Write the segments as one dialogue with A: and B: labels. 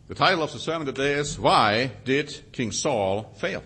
A: The title of the sermon today is, Why Did King Saul Fail?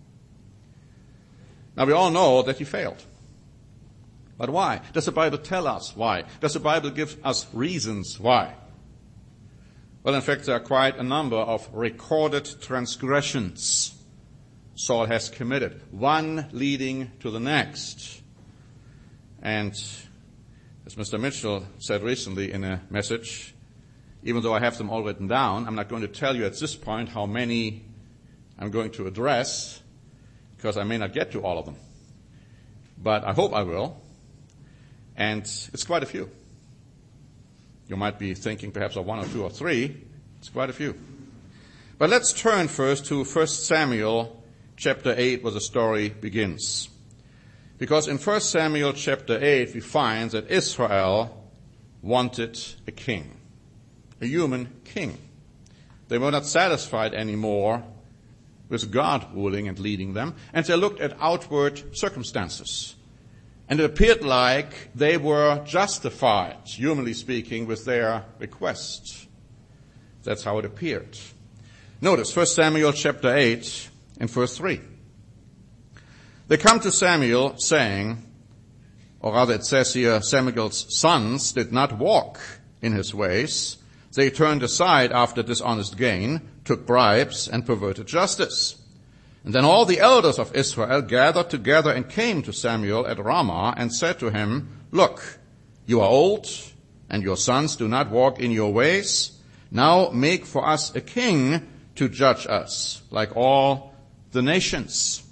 A: Now we all know that he failed. But why? Does the Bible tell us why? Does the Bible give us reasons why? Well, in fact, there are quite a number of recorded transgressions Saul has committed, one leading to the next. And as Mr. Mitchell said recently in a message, even though I have them all written down, I'm not going to tell you at this point how many I'm going to address, because I may not get to all of them. But I hope I will. And it's quite a few. You might be thinking perhaps of one or two or three. It's quite a few. But let's turn first to 1 Samuel chapter 8, where the story begins. Because in 1 Samuel chapter 8, we find that Israel wanted a king, a human king. They were not satisfied anymore with God ruling and leading them, and they looked at outward circumstances. And it appeared like they were justified, humanly speaking, with their request. That's how it appeared. Notice 1 Samuel chapter 8 and verse 3. They come to Samuel saying, or rather it says here, Samuel's sons did not walk in his ways. They turned aside after dishonest gain, took bribes, and perverted justice. And then all the elders of Israel gathered together and came to Samuel at Ramah and said to him, Look, you are old, and your sons do not walk in your ways. Now make for us a king to judge us, like all the nations.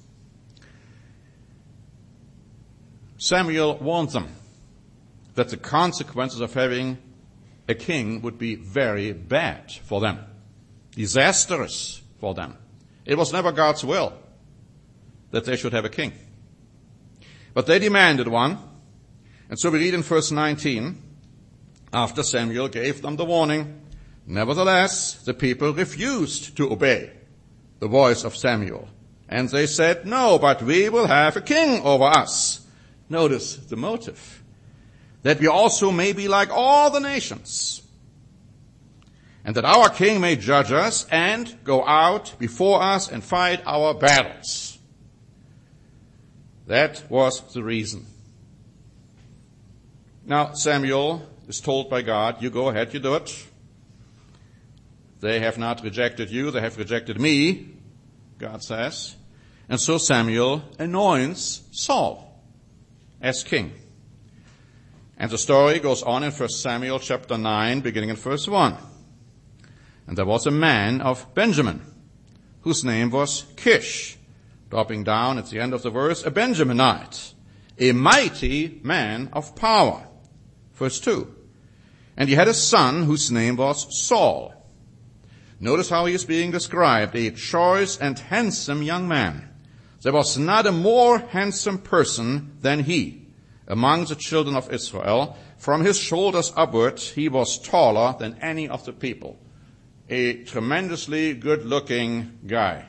A: Samuel warned them that the consequences of having a king would be very bad for them, disastrous for them. It was never God's will that they should have a king. But they demanded one. And so we read in verse 19, after Samuel gave them the warning, nevertheless, the people refused to obey the voice of Samuel. And they said, No, but we will have a king over us. Notice the motive, that we also may be like all the nations, and that our king may judge us and go out before us and fight our battles. That was the reason. Now, Samuel is told by God, you go ahead, you do it. They have not rejected you, they have rejected me, God says. And so Samuel anoints Saul as king. And the story goes on in 1 Samuel chapter 9, beginning in verse 1. And there was a man of Benjamin, whose name was Kish, dropping down at the end of the verse, a Benjaminite, a mighty man of power. Verse 2. And he had a son whose name was Saul. Notice how he is being described, a choice and handsome young man. There was not a more handsome person than he among the children of Israel. From his shoulders upward, he was taller than any of the people. A tremendously good-looking guy.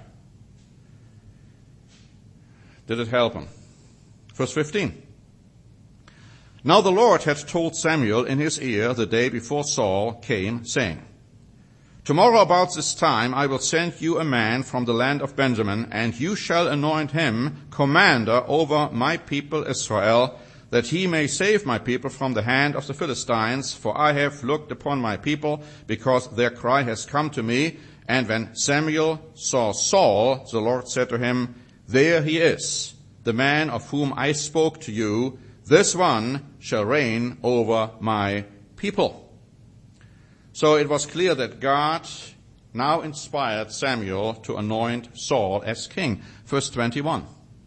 A: Did it help him? Verse 15. Now the Lord had told Samuel in his ear the day before Saul came, saying, Tomorrow about this time I will send you a man from the land of Benjamin, and you shall anoint him commander over my people Israel, that he may save my people from the hand of the Philistines, for I have looked upon my people, because their cry has come to me. And when Samuel saw Saul, the Lord said to him, There he is, the man of whom I spoke to you. This one shall reign over my people. So it was clear that God now inspired Samuel to anoint Saul as king. Verse 21.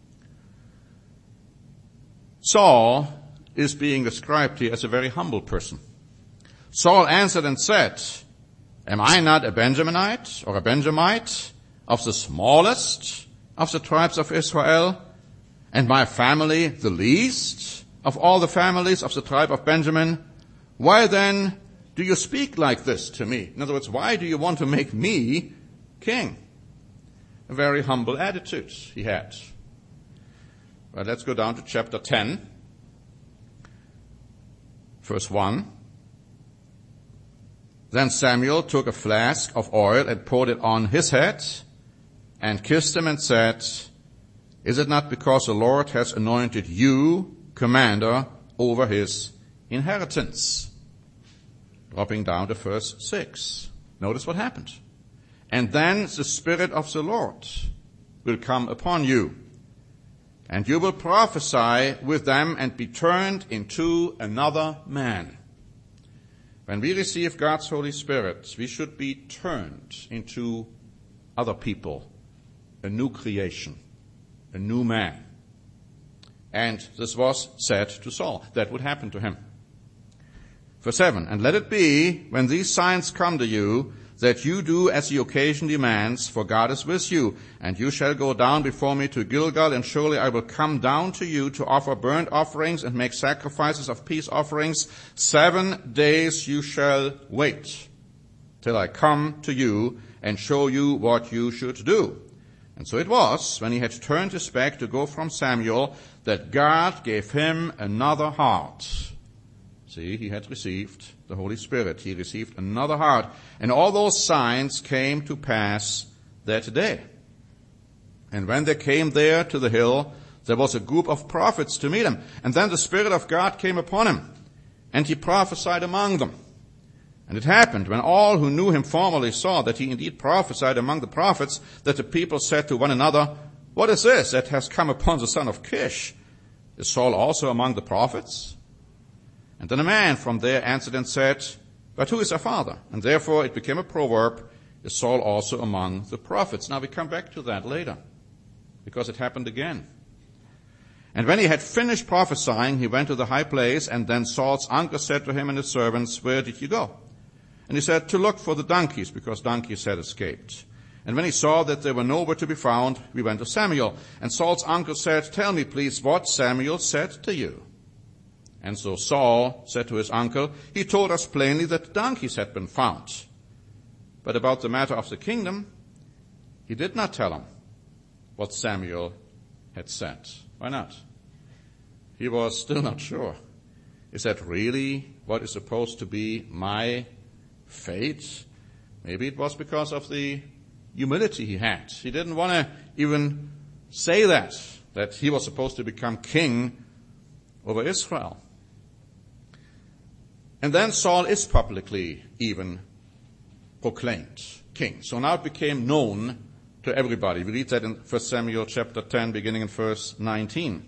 A: Saul is being described here as a very humble person. Saul answered and said, Am I not a Benjaminite or a Benjamite of the smallest of the tribes of Israel, and my family the least of all the families of the tribe of Benjamin? Why then do you speak like this to me? In other words, why do you want to make me king? A very humble attitude he had. Well, let's go down to chapter 10, verse 1. Then Samuel took a flask of oil and poured it on his head and kissed him and said, "Is it not because the Lord has anointed you commander over his inheritance?" Dropping down to verse 6. Notice what happened. "And then the Spirit of the Lord will come upon you, and you will prophesy with them and be turned into another man." When we receive God's Holy Spirit, we should be turned into other people, a new creation, a new man. And this was said to Saul. That would happen to him. Verse 7, "And let it be, when these signs come to you, that you do as the occasion demands, for God is with you, and you shall go down before me to Gilgal, and surely I will come down to you to offer burnt offerings and make sacrifices of peace offerings. 7 days you shall wait till I come to you and show you what you should do." And so it was, when he had turned his back to go from Samuel, that God gave him another heart. See, he had received the Holy Spirit. He received another heart. And all those signs came to pass that day. And when they came there to the hill, there was a group of prophets to meet him. And then the Spirit of God came upon him, and he prophesied among them. And it happened, when all who knew him formerly saw that he indeed prophesied among the prophets, that the people said to one another, "What is this that has come upon the son of Kish? Is Saul also among the prophets?" And then a man from there answered and said, "But who is our father?" And therefore it became a proverb, "Is Saul also among the prophets?" Now we come back to that later, because it happened again. And when he had finished prophesying, he went to the high place, and then Saul's uncle said to him and his servants, "Where did you go?" And he said, "To look for the donkeys, because donkeys had escaped." And when he saw that they were nowhere to be found, we went to Samuel. And Saul's uncle said, "Tell me, please, what Samuel said to you." And so Saul said to his uncle, "He told us plainly that donkeys had been found. But about the matter of the kingdom, he did not tell him what Samuel had said." Why not? He was still not sure. Is that really what is supposed to be my fate? Maybe it was because of the humility he had. He didn't want to even say that he was supposed to become king over Israel. And then Saul is publicly even proclaimed king. So now it became known to everybody. We read that in 1 Samuel chapter 10, beginning in verse 19.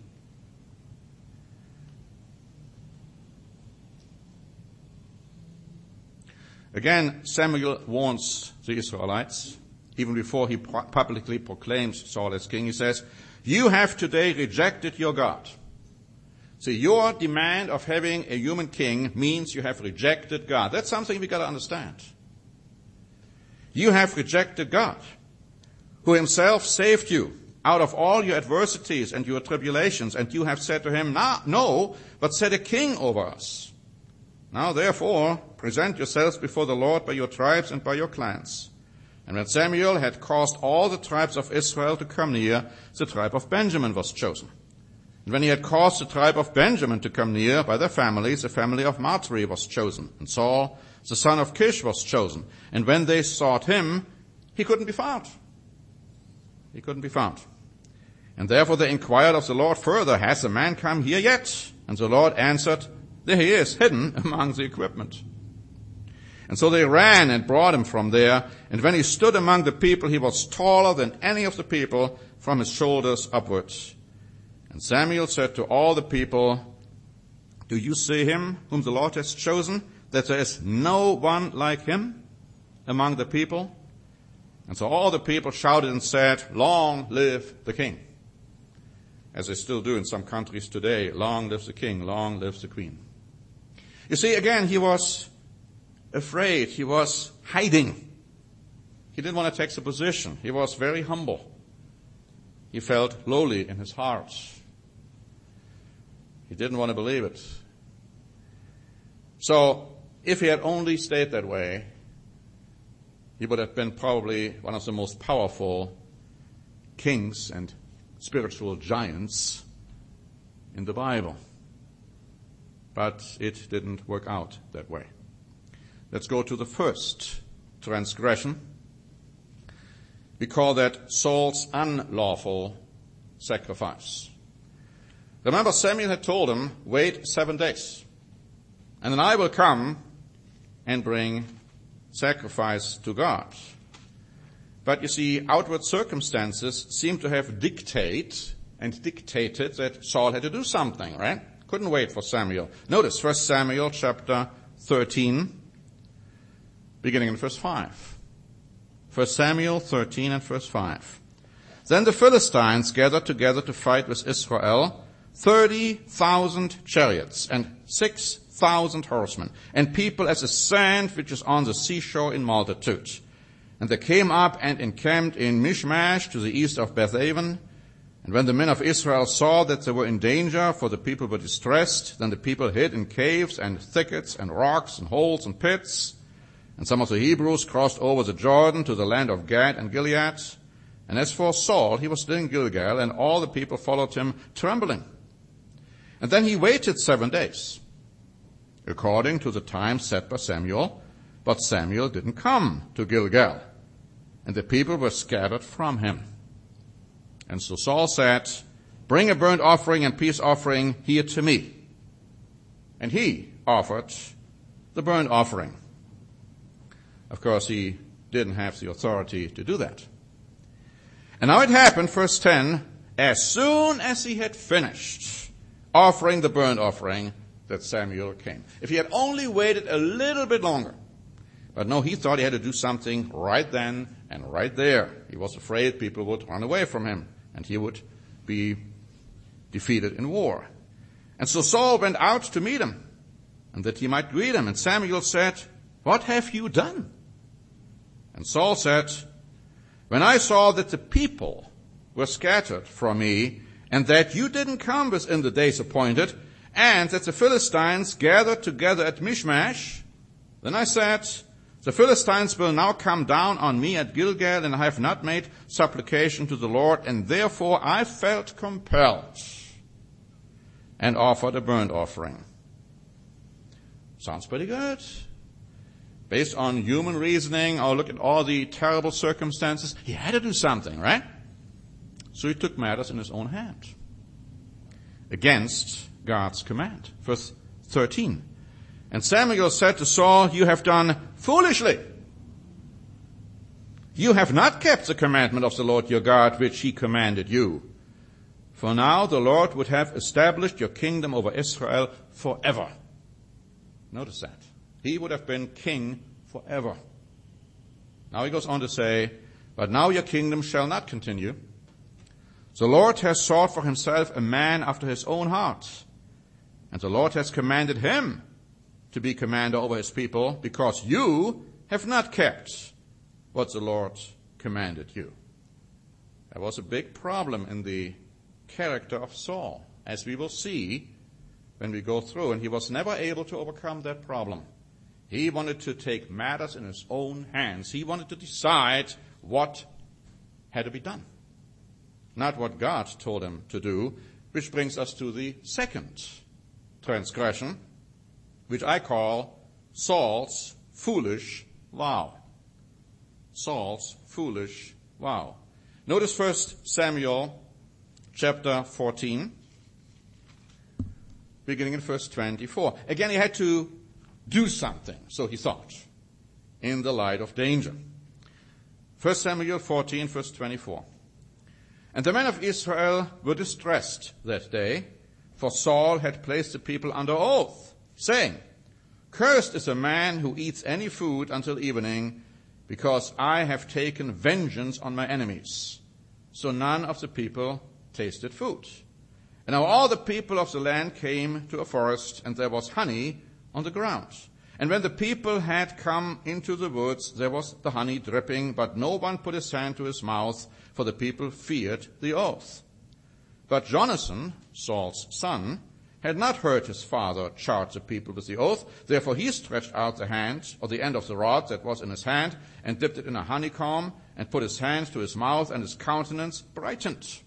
A: Again, Samuel warns the Israelites, even before he publicly proclaims Saul as king. He says, "You have today rejected your God." See, your demand of having a human king means you have rejected God. That's something we got to understand. You have rejected God, who himself saved you out of all your adversities and your tribulations, and you have said to him, "No, but set a king over us." Now, therefore, present yourselves before the Lord by your tribes and by your clans. And when Samuel had caused all the tribes of Israel to come near, the tribe of Benjamin was chosen. And when he had caused the tribe of Benjamin to come near by their families, the family of Matri was chosen. And Saul, the son of Kish, was chosen. And when they sought him, he couldn't be found. He couldn't be found. And therefore they inquired of the Lord further, "Has the man come here yet?" And the Lord answered, "There he is, hidden among the equipment." And so they ran and brought him from there. And when he stood among the people, he was taller than any of the people from his shoulders upwards. And Samuel said to all the people, "Do you see him whom the Lord has chosen, that there is no one like him among the people?" And so all the people shouted and said, "Long live the king." As they still do in some countries today, "Long live the king, long live the queen." You see, again, he was afraid. He was hiding. He didn't want to take the position. He was very humble. He felt lowly in his heart. He didn't want to believe it. So, if he had only stayed that way, he would have been probably one of the most powerful kings and spiritual giants in the Bible. But it didn't work out that way. Let's go to the first transgression. We call that Saul's unlawful sacrifice. Remember, Samuel had told him, wait 7 days, and then I will come and bring sacrifice to God. But you see, outward circumstances seem to have dictated that Saul had to do something, right? Couldn't wait for Samuel. Notice 1 Samuel chapter 13, beginning in verse 5. 1 Samuel 13 and verse 5. Then the Philistines gathered together to fight with Israel, 30,000 chariots and 6,000 horsemen, and people as the sand which is on the seashore in multitude. And they came up and encamped in Michmash to the east of Bethaven. And when the men of Israel saw that they were in danger, for the people were distressed, then the people hid in caves and thickets and rocks and holes and pits. And some of the Hebrews crossed over the Jordan to the land of Gad and Gilead. And as for Saul, he was still in Gilgal, and all the people followed him trembling. And then he waited 7 days, according to the time set by Samuel. But Samuel didn't come to Gilgal, and the people were scattered from him. And so Saul said, bring a burnt offering and peace offering here to me. And he offered the burnt offering. Of course, he didn't have the authority to do that. And now it happened, verse 10, as soon as he had finished offering the burnt offering, that Samuel came. If he had only waited a little bit longer. But no, he thought he had to do something right then and right there. He was afraid people would run away from him and he would be defeated in war. And so Saul went out to meet him, and that he might greet him. And Samuel said, what have you done? And Saul said, when I saw that the people were scattered from me, and that you didn't come within the days appointed, and that the Philistines gathered together at Michmash, then I said, the Philistines will now come down on me at Gilgal, and I have not made supplication to the Lord, and therefore I felt compelled and offered a burnt offering. Sounds pretty good. Based on human reasoning, or look at all the terrible circumstances, he had to do something, right? So he took matters in his own hand against God's command. Verse 13. And Samuel said to Saul, you have done foolishly. You have not kept the commandment of the Lord your God, which he commanded you. For now the Lord would have established your kingdom over Israel forever. Notice that. He would have been king forever. Now he goes on to say, but now your kingdom shall not continue. The Lord has sought for himself a man after his own heart. And the Lord has commanded him to be commander over his people, because you have not kept what the Lord commanded you. There was a big problem in the character of Saul, as we will see when we go through, and he was never able to overcome that problem. He wanted to take matters in his own hands. He wanted to decide what had to be done, not what God told him to do, which brings us to the second transgression, which I call Saul's foolish vow. Saul's foolish vow. Notice 1 Samuel chapter 14, beginning in verse 24. Again, he had to do something, so he thought, in the light of danger. 1 Samuel 14, verse 24. And the men of Israel were distressed that day, for Saul had placed the people under oath, saying, cursed is a man who eats any food until evening, because I have taken vengeance on my enemies. So none of the people tasted food. And now all the people of the land came to a forest, and there was honey on the ground. And when the people had come into the woods, there was the honey dripping, but no one put his hand to his mouth, for the people feared the oath. But Jonathan, Saul's son, had not heard his father charge the people with the oath. Therefore he stretched out the hand, or the end of the rod that was in his hand, and dipped it in a honeycomb, and put his hand to his mouth, and his countenance brightened.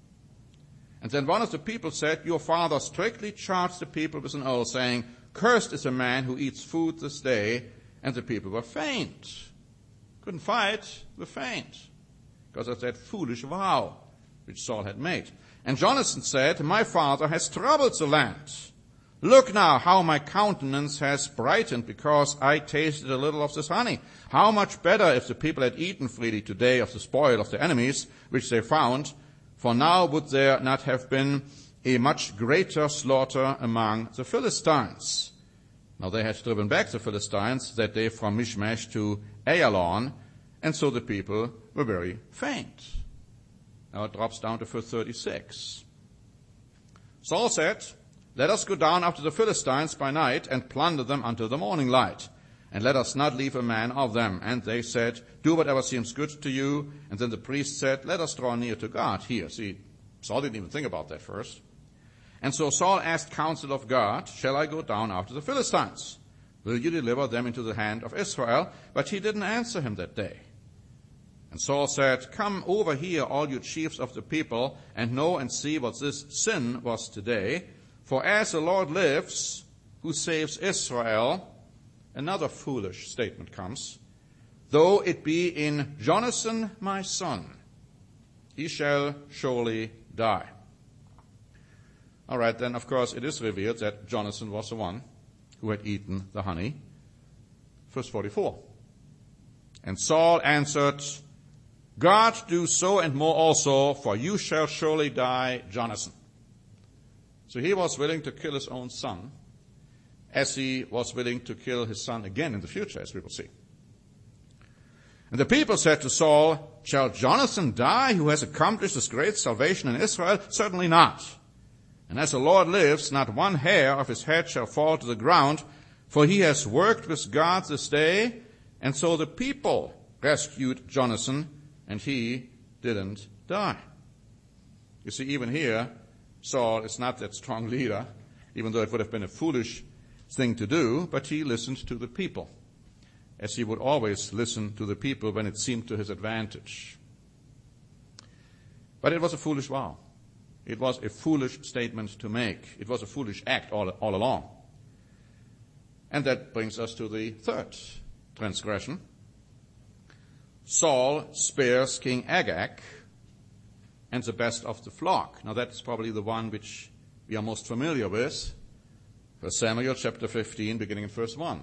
A: And then one of the people said, your father strictly charged the people with an oath, saying, cursed is a man who eats food this day. and the people were faint. Couldn't fight, were faint, because of that foolish vow which Saul had made. And Jonathan said, my father has troubled the land. Look now how my countenance has brightened because I tasted a little of this honey. How much better if the people had eaten freely today of the spoil of their enemies, which they found, for now would there not have been a much greater slaughter among the Philistines. Now they had driven back the Philistines that day from Michmash to Ayalon, and so the people were very faint. Now it drops down to verse 36. Saul said, let us go down after the Philistines by night and plunder them until the morning light, and let us not leave a man of them. And they said, do whatever seems good to you. And then the priest said, let us draw near to God here. See, Saul didn't even think about that first. And so Saul asked counsel of God, shall I go down after the Philistines? Will you deliver them into the hand of Israel? But he didn't answer him that day. And Saul said, come over here, all you chiefs of the people, and know and see what this sin was today. For as the Lord lives, who saves Israel, another foolish statement comes, though it be in Jonathan my son, he shall surely die. All right, then of course it is revealed that Jonathan was the one who had eaten the honey. Verse 44. And Saul answered, God do so and more also, for you shall surely die, Jonathan. So he was willing to kill his own son, as he was willing to kill his son again in the future, as we will see. And the people said to Saul, shall Jonathan die, who has accomplished this great salvation in Israel? Certainly not. And as the Lord lives, not one hair of his head shall fall to the ground, for he has worked with God this day. And so the people rescued Jonathan, and he didn't die. You see, even here, Saul is not that strong leader, even though it would have been a foolish thing to do, but he listened to the people, as he would always listen to the people when it seemed to his advantage. But it was a foolish vow. It was a foolish statement to make. It was a foolish act all along. And that brings us to the third transgression. Saul spares King Agag and the best of the flock. Now that's probably the one which we are most familiar with. 1 Samuel chapter 15, beginning in verse 1.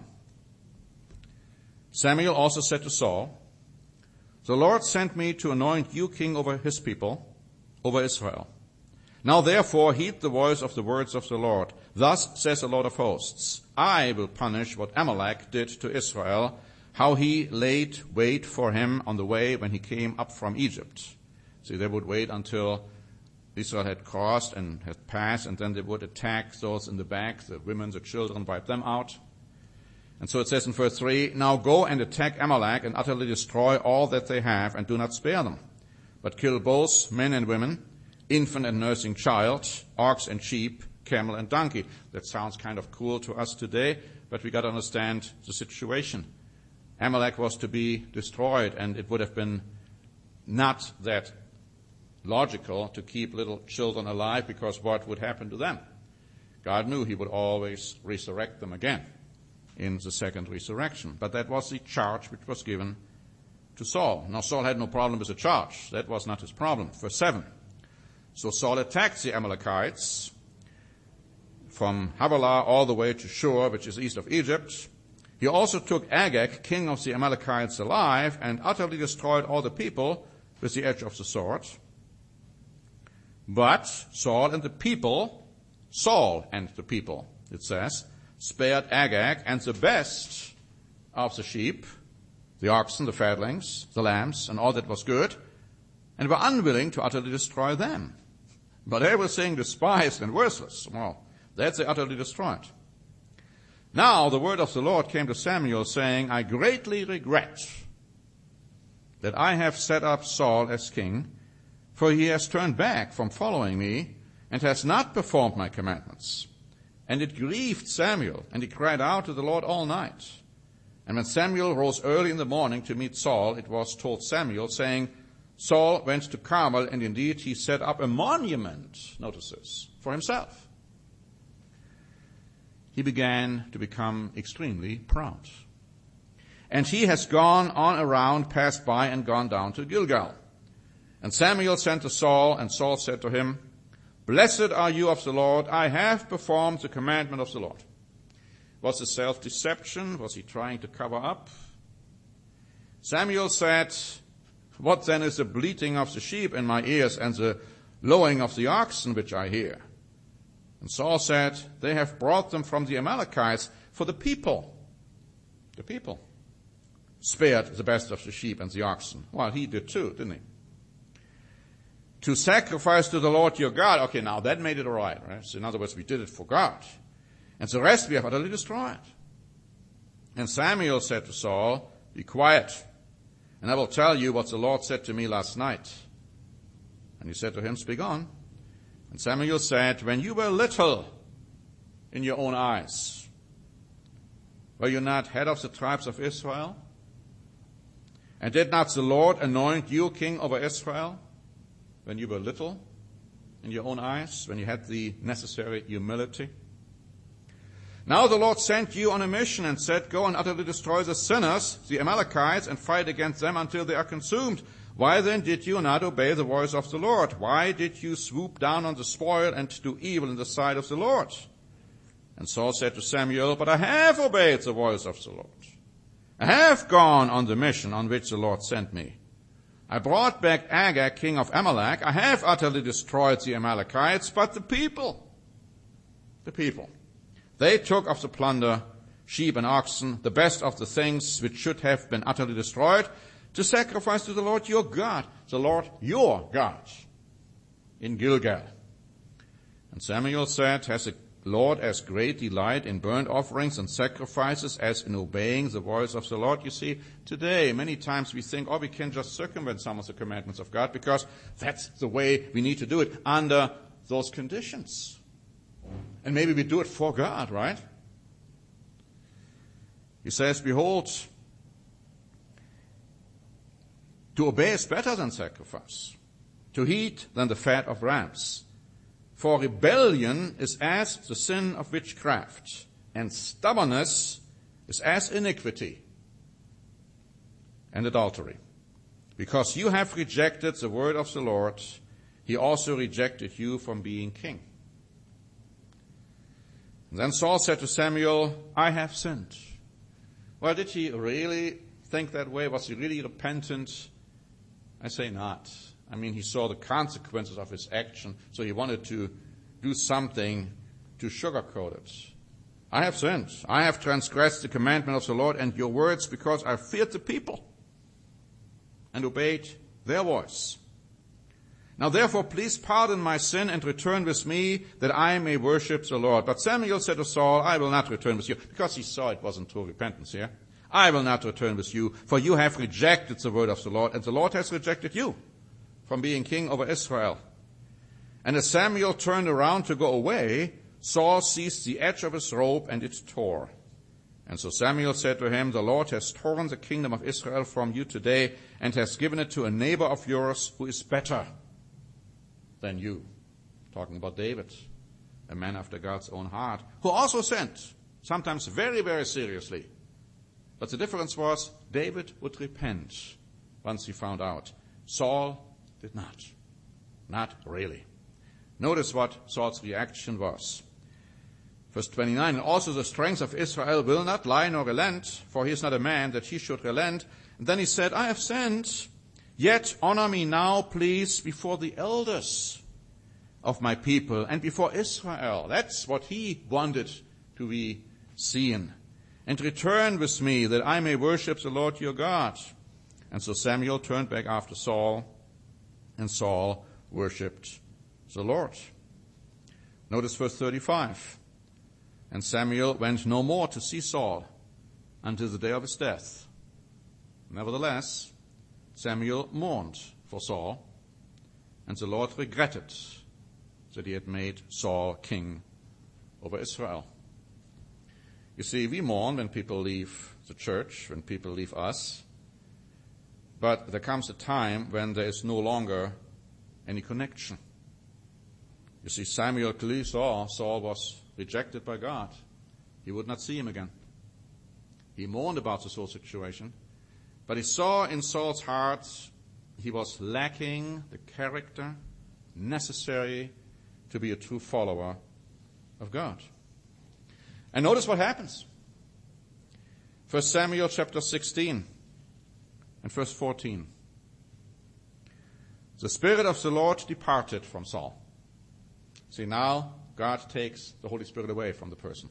A: Samuel also said to Saul, the Lord sent me to anoint you king over his people, over Israel. Now therefore heed the voice of the words of the Lord. Thus says the Lord of hosts, I will punish what Amalek did to Israel, how he laid wait for him on the way when he came up from Egypt. See, they would wait until Israel had crossed and had passed, and then they would attack those in the back, the women, the children, wipe them out. And so it says in verse 3, now go and attack Amalek and utterly destroy all that they have, and do not spare them, but kill both men and women, infant and nursing child, ox and sheep, camel and donkey. That sounds kind of cool to us today, but we got to understand the situation. Amalek was to be destroyed, and it would have been not that logical to keep little children alive, because what would happen to them? God knew he would always resurrect them again in the second resurrection. But that was the charge which was given to Saul. Now Saul had no problem with the charge. That was not his problem. Verse 7. So Saul attacked the Amalekites from Havilah all the way to Shur, which is east of Egypt. He also took Agag, king of the Amalekites, alive, and utterly destroyed all the people with the edge of the sword. But Saul and the people, it says, spared Agag and the best of the sheep, the oxen, the fatlings, the lambs, and all that was good, and were unwilling to utterly destroy them. But they were saying despised and worthless. Well, that they utterly destroyed. Now the word of the Lord came to Samuel, saying, I greatly regret that I have set up Saul as king, for he has turned back from following me and has not performed my commandments. And it grieved Samuel, and he cried out to the Lord all night. And when Samuel rose early in the morning to meet Saul, it was told Samuel, saying, Saul went to Carmel, and indeed he set up a monument, notice this, for himself. He began to become extremely proud. And he has gone on around, passed by, and gone down to Gilgal. And Samuel sent to Saul, and Saul said to him, Blessed are you of the Lord, I have performed the commandment of the Lord. Was it self-deception? Was he trying to cover up? Samuel said, What then is the bleating of the sheep in my ears and the lowing of the oxen which I hear? And Saul said, They have brought them from the Amalekites, for the people spared the best of the sheep and the oxen. Well, he did too, didn't he? To sacrifice to the Lord your God. Okay, now that made it all right? So in other words, we did it for God. And the rest we have utterly destroyed. And Samuel said to Saul, Be quiet, and I will tell you what the Lord said to me last night. And he said to him, Speak on. And Samuel said, When you were little in your own eyes, were you not head of the tribes of Israel? And did not the Lord anoint you king over Israel when you were little in your own eyes, when you had the necessary humility? Now the Lord sent you on a mission and said, Go and utterly destroy the sinners, the Amalekites, and fight against them until they are consumed. Why then did you not obey the voice of the Lord? Why did you swoop down on the spoil and do evil in the sight of the Lord? And Saul said to Samuel, But I have obeyed the voice of the Lord. I have gone on the mission on which the Lord sent me. I brought back Agag, king of Amalek. I have utterly destroyed the Amalekites, but the people, they took of the plunder, sheep and oxen, the best of the things which should have been utterly destroyed, to sacrifice to the Lord your God, in Gilgal. And Samuel said, Has the Lord as great delight in burnt offerings and sacrifices as in obeying the voice of the Lord? You see, today, many times we think, we can just circumvent some of the commandments of God because that's the way we need to do it under those conditions. And maybe we do it for God, right? He says, Behold, to obey is better than sacrifice, to eat than the fat of rams. For rebellion is as the sin of witchcraft, and stubbornness is as iniquity and adultery. Because you have rejected the word of the Lord, he also rejected you from being king. And then Saul said to Samuel, I have sinned. Well, did he really think that way? Was he really repentant? I say not. I mean, he saw the consequences of his action, so he wanted to do something to sugarcoat it. I have sinned. I have transgressed the commandment of the Lord and your words because I feared the people and obeyed their voice. Now therefore, please pardon my sin and return with me that I may worship the Lord. But Samuel said to Saul, I will not return with you, because he saw it wasn't true repentance here. I will not return with you, for you have rejected the word of the Lord, and the Lord has rejected you from being king over Israel. And as Samuel turned around to go away, Saul seized the edge of his robe, and it tore. And so Samuel said to him, The Lord has torn the kingdom of Israel from you today, and has given it to a neighbor of yours who is better than you. Talking about David, a man after God's own heart, who also sinned, sometimes very, very seriously. But the difference was David would repent once he found out. Saul did not. Not really. Notice what Saul's reaction was. Verse 29, And also the strength of Israel will not lie nor relent, for he is not a man that he should relent. And then he said, I have sinned, yet honor me now, please, before the elders of my people and before Israel. That's what he wanted to be seen. And return with me that I may worship the Lord your God. And so Samuel turned back after Saul, and Saul worshipped the Lord. Notice verse 35. And Samuel went no more to see Saul until the day of his death. Nevertheless, Samuel mourned for Saul, and the Lord regretted that he had made Saul king over Israel. You see, we mourn when people leave the church, when people leave us, but there comes a time when there is no longer any connection. You see, Samuel clearly saw Saul was rejected by God. He would not see him again. He mourned about this whole situation. But he saw in Saul's heart he was lacking the character necessary to be a true follower of God. And notice what happens. 1 Samuel chapter 16 and verse 14. The Spirit of the Lord departed from Saul. See, now God takes the Holy Spirit away from the person.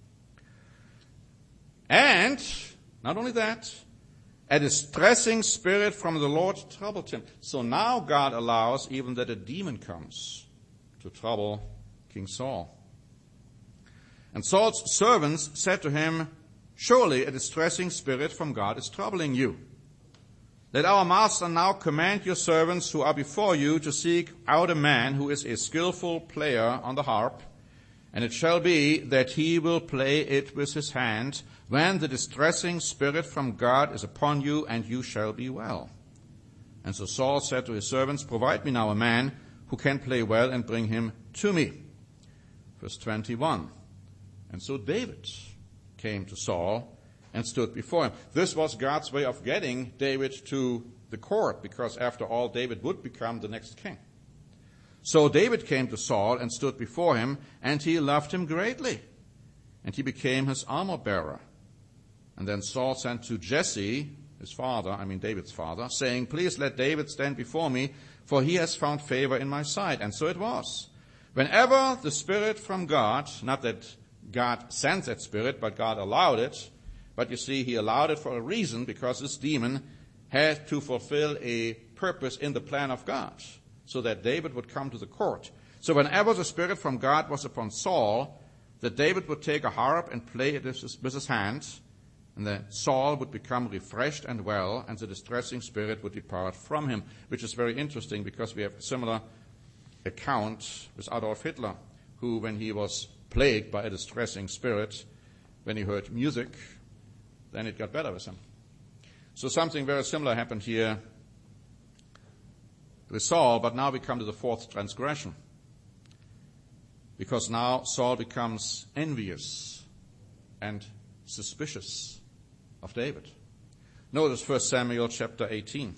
A: And, not only that, a distressing spirit from the Lord troubled him. So now God allows even that a demon comes to trouble King Saul. And Saul's servants said to him, "Surely a distressing spirit from God is troubling you. Let our master now command your servants who are before you to seek out a man who is a skillful player on the harp, and it shall be that he will play it with his hand when the distressing spirit from God is upon you, and you shall be well." And so Saul said to his servants, "Provide me now a man who can play well, and bring him to me." Verse 21. And so David came to Saul and stood before him. This was God's way of getting David to the court, because after all, David would become the next king. So David came to Saul and stood before him, and he loved him greatly, and he became his armor bearer. And then Saul sent to Jesse, his father, David's father, saying, "Please let David stand before me, for he has found favor in my sight." And so it was. Whenever the Spirit from God, not that God sent that Spirit, but God allowed it, but you see, he allowed it for a reason, because this demon had to fulfill a purpose in the plan of God, so that David would come to the court. So whenever the Spirit from God was upon Saul, that David would take a harp and play it with his hands, and that Saul would become refreshed and well, and the distressing spirit would depart from him, which is very interesting, because we have a similar account with Adolf Hitler, who, when he was plagued by a distressing spirit, when he heard music, then it got better with him. So something very similar happened here with Saul, but now we come to the fourth transgression. Because now Saul becomes envious and suspicious of David. Notice 1 Samuel chapter 18.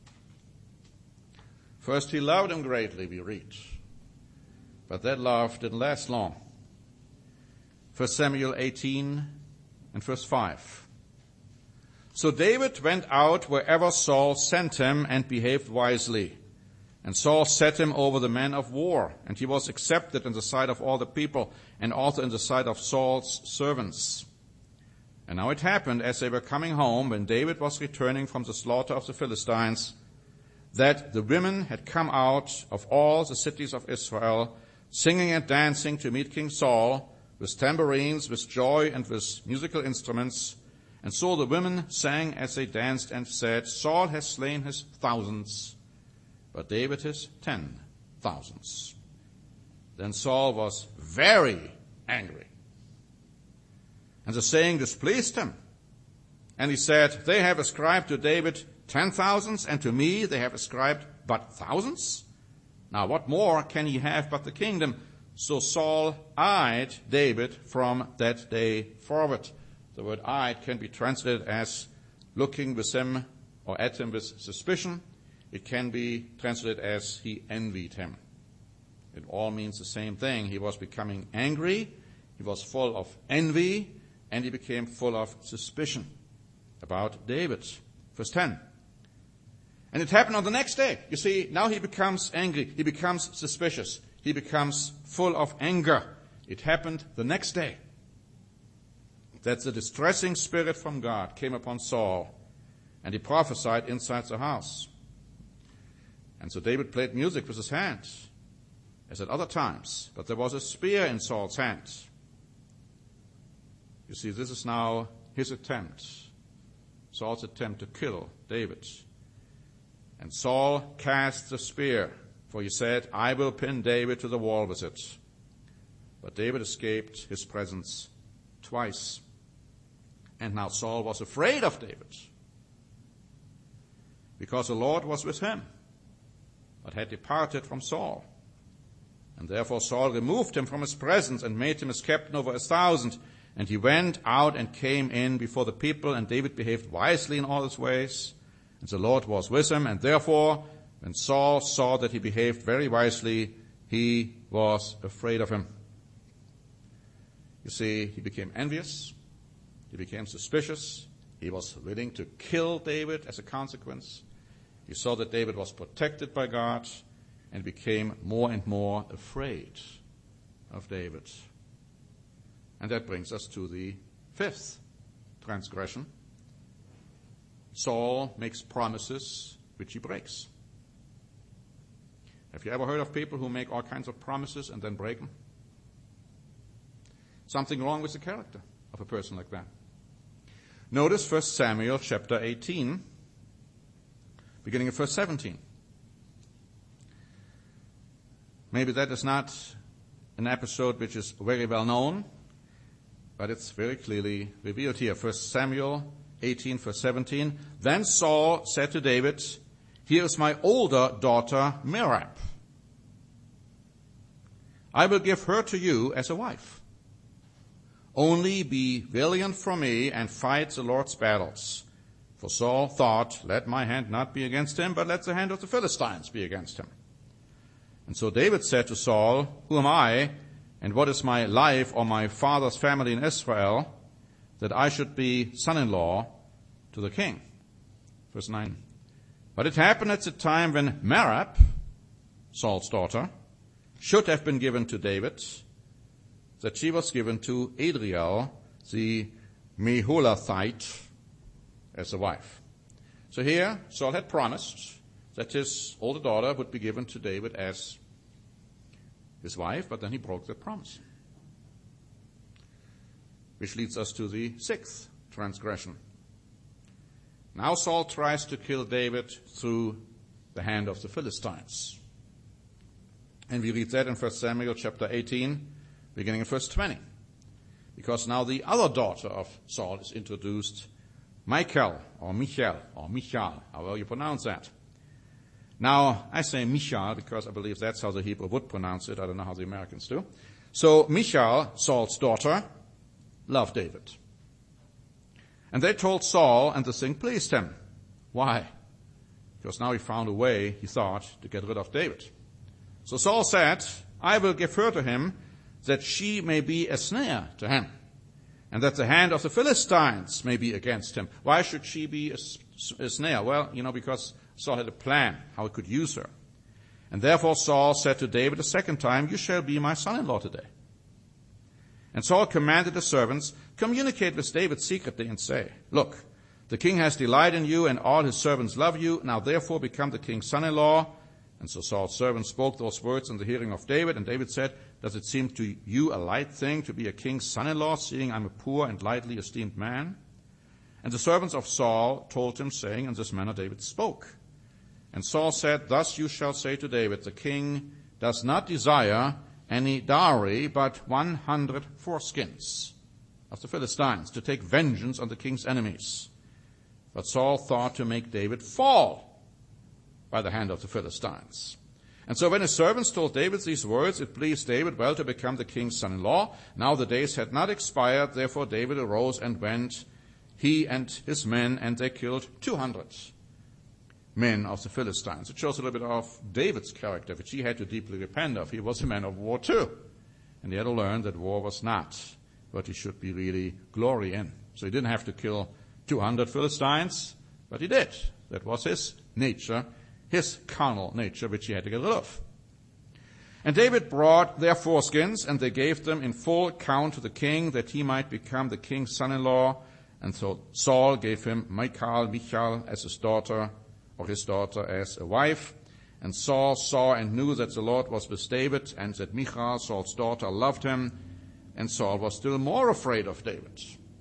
A: First he loved him greatly, we read. But that love didn't last long. 1 Samuel 18 and verse 5. So David went out wherever Saul sent him and behaved wisely. And Saul set him over the men of war, and he was accepted in the sight of all the people, and also in the sight of Saul's servants. And now it happened, as they were coming home, when David was returning from the slaughter of the Philistines, that the women had come out of all the cities of Israel, singing and dancing to meet King Saul, with tambourines, with joy, and with musical instruments. And so the women sang as they danced and said, "Saul has slain his thousands, but David his 10,000s. Then Saul was very angry, and the saying displeased him. And he said, "They have ascribed to David 10,000s, and to me they have ascribed but thousands. Now what more can he have but the kingdom?" So Saul eyed David from that day forward. The word eyed can be translated as looking with him or at him with suspicion. It can be translated as he envied him. It all means the same thing. He was becoming angry, he was full of envy, and he became full of suspicion about David. Verse 10. And it happened on the next day. You see, now he becomes angry, he becomes suspicious, he becomes full of anger. It happened the next day that the distressing spirit from God came upon Saul, and he prophesied inside the house. And so David played music with his hands, as at other times, but there was a spear in Saul's hand. You see, this is now his attempt, Saul's attempt to kill David. And Saul cast the spear, for he said, "I will pin David to the wall with it." But David escaped his presence twice. And now Saul was afraid of David, because the Lord was with him, but had departed from Saul. And therefore Saul removed him from his presence and made him his captain over 1,000. And he went out and came in before the people, and David behaved wisely in all his ways. And the Lord was with him, and therefore, when Saul saw that he behaved very wisely, he was afraid of him. You see, he became envious. He became suspicious. He was willing to kill David as a consequence. He saw that David was protected by God and became more and more afraid of David. And that brings us to the fifth transgression. Saul makes promises which he breaks. Have you ever heard of people who make all kinds of promises and then break them? Something wrong with the character of a person like that. Notice 1 Samuel chapter 18, beginning of verse 17. Maybe that is not an episode which is very well known, but it's very clearly revealed here. 1 Samuel 18, verse 17. Then Saul said to David, "Here is my older daughter Merab. I will give her to you as a wife. Only be valiant for me and fight the Lord's battles." For Saul thought, "Let my hand not be against him, but let the hand of the Philistines be against him." And so David said to Saul, "Who am I, and what is my life or my father's family in Israel, that I should be son-in-law to the king?" Verse 9. But it happened at the time when Merab, Saul's daughter, should have been given to David, that she was given to Adriel, the Meholathite, as a wife. So here, Saul had promised that his older daughter would be given to David as his wife, but then he broke that promise. Which leads us to the sixth transgression. Now Saul tries to kill David through the hand of the Philistines. And we read that in 1 Samuel chapter 18, beginning in verse 20. Because now the other daughter of Saul is introduced, Michal, however you pronounce that. Now, I say Michal because I believe that's how the Hebrew would pronounce it. I don't know how the Americans do. So Michal, Saul's daughter, loved David. And they told Saul, and the thing pleased him. Why? Because now he found a way, he thought, to get rid of David. So Saul said, "I will give her to him, that she may be a snare to him, and that the hand of the Philistines may be against him." Why should she be a snare? Well, because Saul had a plan how he could use her. And therefore Saul said to David a second time, "You shall be my son-in-law today." And Saul commanded the servants, "Communicate with David secretly and say, 'Look, the king has delight in you, and all his servants love you. Now therefore become the king's son-in-law.'" And so Saul's servants spoke those words in the hearing of David. And David said, "Does it seem to you a light thing to be a king's son-in-law, seeing I'm a poor and lightly esteemed man?" And the servants of Saul told him, saying, in this manner David spoke. And Saul said, "Thus you shall say to David, the king does not desire any dowry, but 100 foreskins of the Philistines, to take vengeance on the king's enemies." But Saul thought to make David fall by the hand of the Philistines. And so when his servants told David these words, it pleased David well to become the king's son-in-law. Now the days had not expired, therefore David arose and went, he and his men, and they killed 200 men of the Philistines. It shows a little bit of David's character, which he had to deeply repent of. He was a man of war too. And he had to learn that war was not what he should be really glory in. So he didn't have to kill 200 Philistines, but he did. That was his nature, his carnal nature, which he had to get rid of. And David brought their foreskins, and they gave them in full count to the king, that he might become the king's son-in-law. And so Saul gave him Michal as his daughter, or his daughter as a wife. And Saul saw and knew that the Lord was with David, and that Michal, Saul's daughter, loved him. And Saul was still more afraid of David.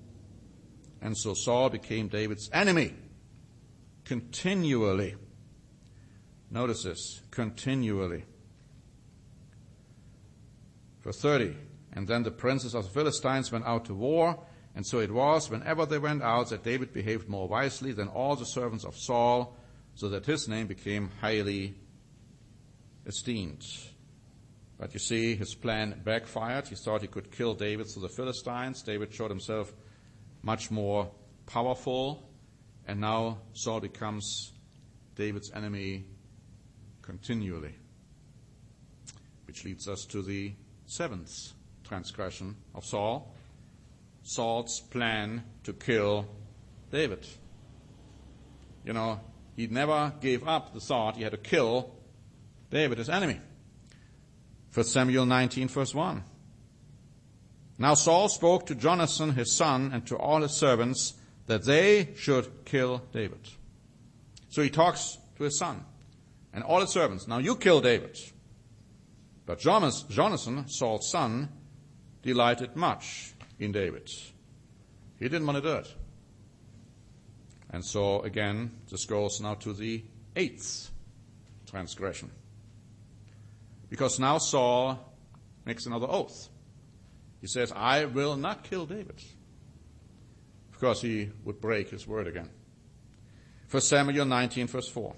A: And so Saul became David's enemy continually. Notice this, continually. Verse 30, and then the princes of the Philistines went out to war, and so it was, whenever they went out, that David behaved more wisely than all the servants of Saul, so that his name became highly esteemed. But you see, his plan backfired. He thought he could kill David through the Philistines. David showed himself much more powerful. And now Saul becomes David's enemy continually. Which leads us to the 7th transgression of Saul. Saul's plan to kill David. You know, he never gave up the thought he had to kill David, his enemy. 1 Samuel 19, verse 1. Now Saul spoke to Jonathan, his son, and to all his servants that they should kill David. So he talks to his son and all his servants. Now you kill David. But Jonathan, Saul's son, delighted much in David. He didn't want to do it. And so again, this goes now to the 8th transgression. Because now Saul makes another oath. He says, I will not kill David. Of course, he would break his word again. 1 Samuel 19, verse 4.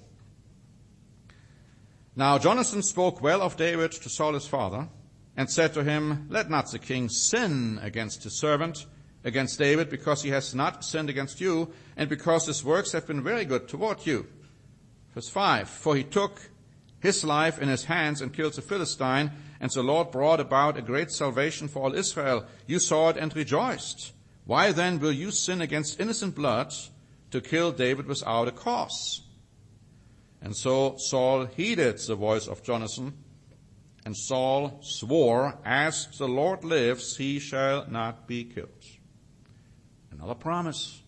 A: Now Jonathan spoke well of David to Saul his father, and said to him, let not the king sin against his servant, against David, because he has not sinned against you, and because his works have been very good toward you. Verse 5, for he took his life in his hands and killed the Philistine, and the Lord brought about a great salvation for all Israel. You saw it and rejoiced. Why then will you sin against innocent blood to kill David without a cause? And so Saul heeded the voice of Jonathan, and Saul swore, as the Lord lives, he shall not be killed. Another promise,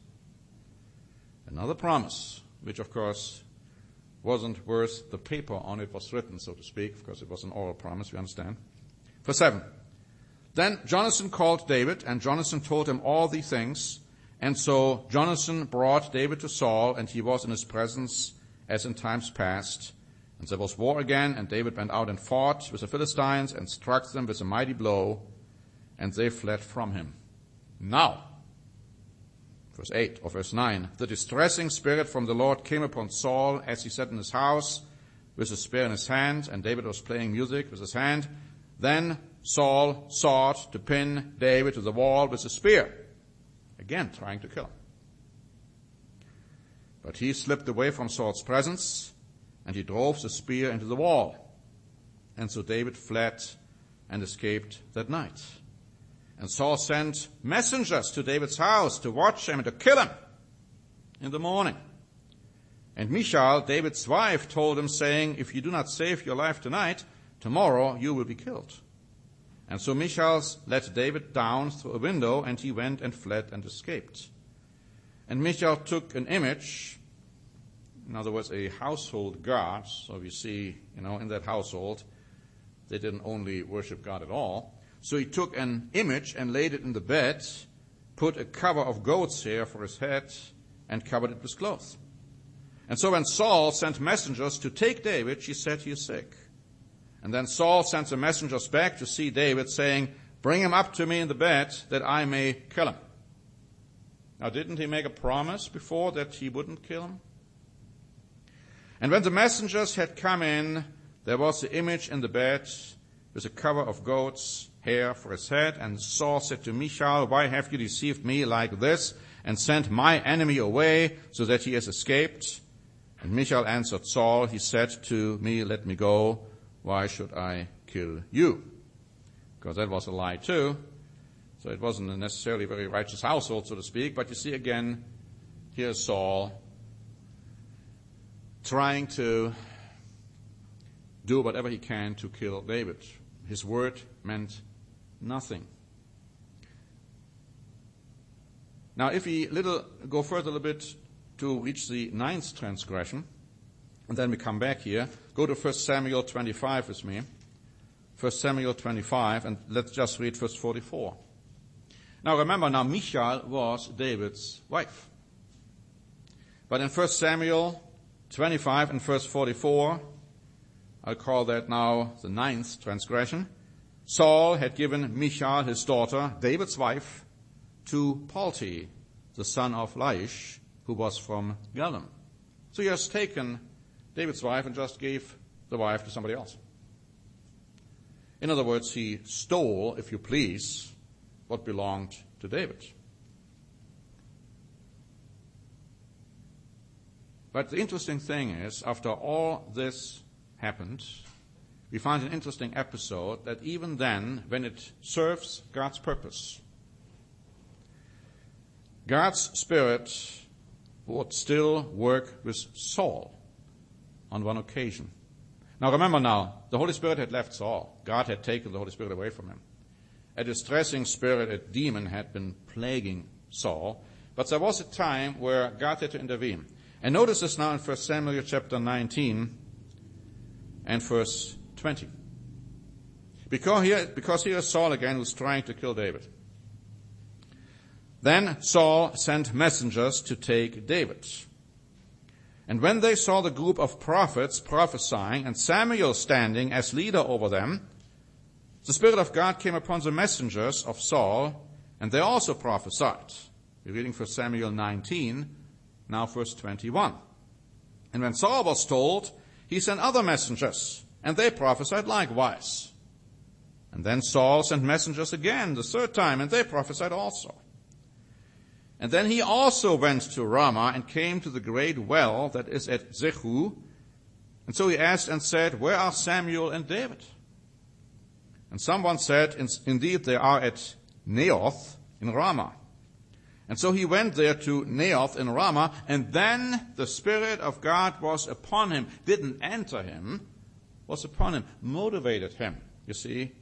A: which of course wasn't worth the paper on it was written, so to speak, because it was an oral promise, we understand. Verse 7. Then Jonathan called David, and Jonathan told him all these things. And so Jonathan brought David to Saul, and he was in his presence as in times past. And there was war again, and David went out and fought with the Philistines and struck them with a mighty blow, and they fled from him. Now, verse 8 or verse 9, the distressing spirit from the Lord came upon Saul as he sat in his house with a spear in his hand, and David was playing music with his hand. Then Saul sought to pin David to the wall with a spear, again trying to kill him. But he slipped away from Saul's presence, and he drove the spear into the wall. And so David fled and escaped that night. And Saul sent messengers to David's house to watch him and to kill him in the morning. And Michal, David's wife, told him, saying, if you do not save your life tonight, tomorrow you will be killed. And so Michal let David down through a window, and he went and fled and escaped. And Michal took an image, in other words, a household god. So you see, in that household, they didn't only worship God at all. So he took an image and laid it in the bed, put a cover of goat's hair for his head, and covered it with clothes. And so when Saul sent messengers to take David, she said, he is sick. And then Saul sent the messengers back to see David, saying, bring him up to me in the bed, that I may kill him. Now, didn't he make a promise before that he wouldn't kill him? And when the messengers had come in, there was the image in the bed with a cover of goat's hair for his head. And Saul said to Michal, why have you deceived me like this, and sent my enemy away, so that he has escaped? And Michal answered Saul, he said to me, let me go. Why should I kill you? Because that was a lie too. So it wasn't a necessarily very righteous household, so to speak. But you see again, here's Saul trying to do whatever he can to kill David. His word meant nothing. Now, if we go further a little bit to reach the 9th transgression, and then we come back here, go to 1 Samuel 25 with me. 1 Samuel 25, and let's just read verse 44. Now remember, Michal was David's wife. But in 1 Samuel 25 and verse 44, I'll call that now the 9th transgression. Saul had given Michal, his daughter, David's wife, to Palti, the son of Laish, who was from Galim. So he has taken David's wife and just gave the wife to somebody else. In other words, he stole, if you please, what belonged to David. But the interesting thing is, after all this happened, we find an interesting episode that even then, when it serves God's purpose, God's Spirit would still work with Saul on one occasion. Now remember the Holy Spirit had left Saul. God had taken the Holy Spirit away from him. A distressing spirit, a demon, had been plaguing Saul. But there was a time where God had to intervene. And notice this now in 1 Samuel chapter 19 and verse 20. Because here is Saul again who's trying to kill David. Then Saul sent messengers to take David. And when they saw the group of prophets prophesying and Samuel standing as leader over them, the Spirit of God came upon the messengers of Saul, and they also prophesied. We're reading 1 Samuel 19, now verse 21. And when Saul was told, he sent other messengers, and they prophesied likewise. And then Saul sent messengers again the third time, and they prophesied also. And then he also went to Ramah and came to the great well that is at Zechu. And so he asked and said, where are Samuel and David? And someone said, indeed they are at Naioth in Ramah. And so he went there to Naioth in Ramah, and then the Spirit of God was upon him, didn't enter him, was upon him, motivated him, you see.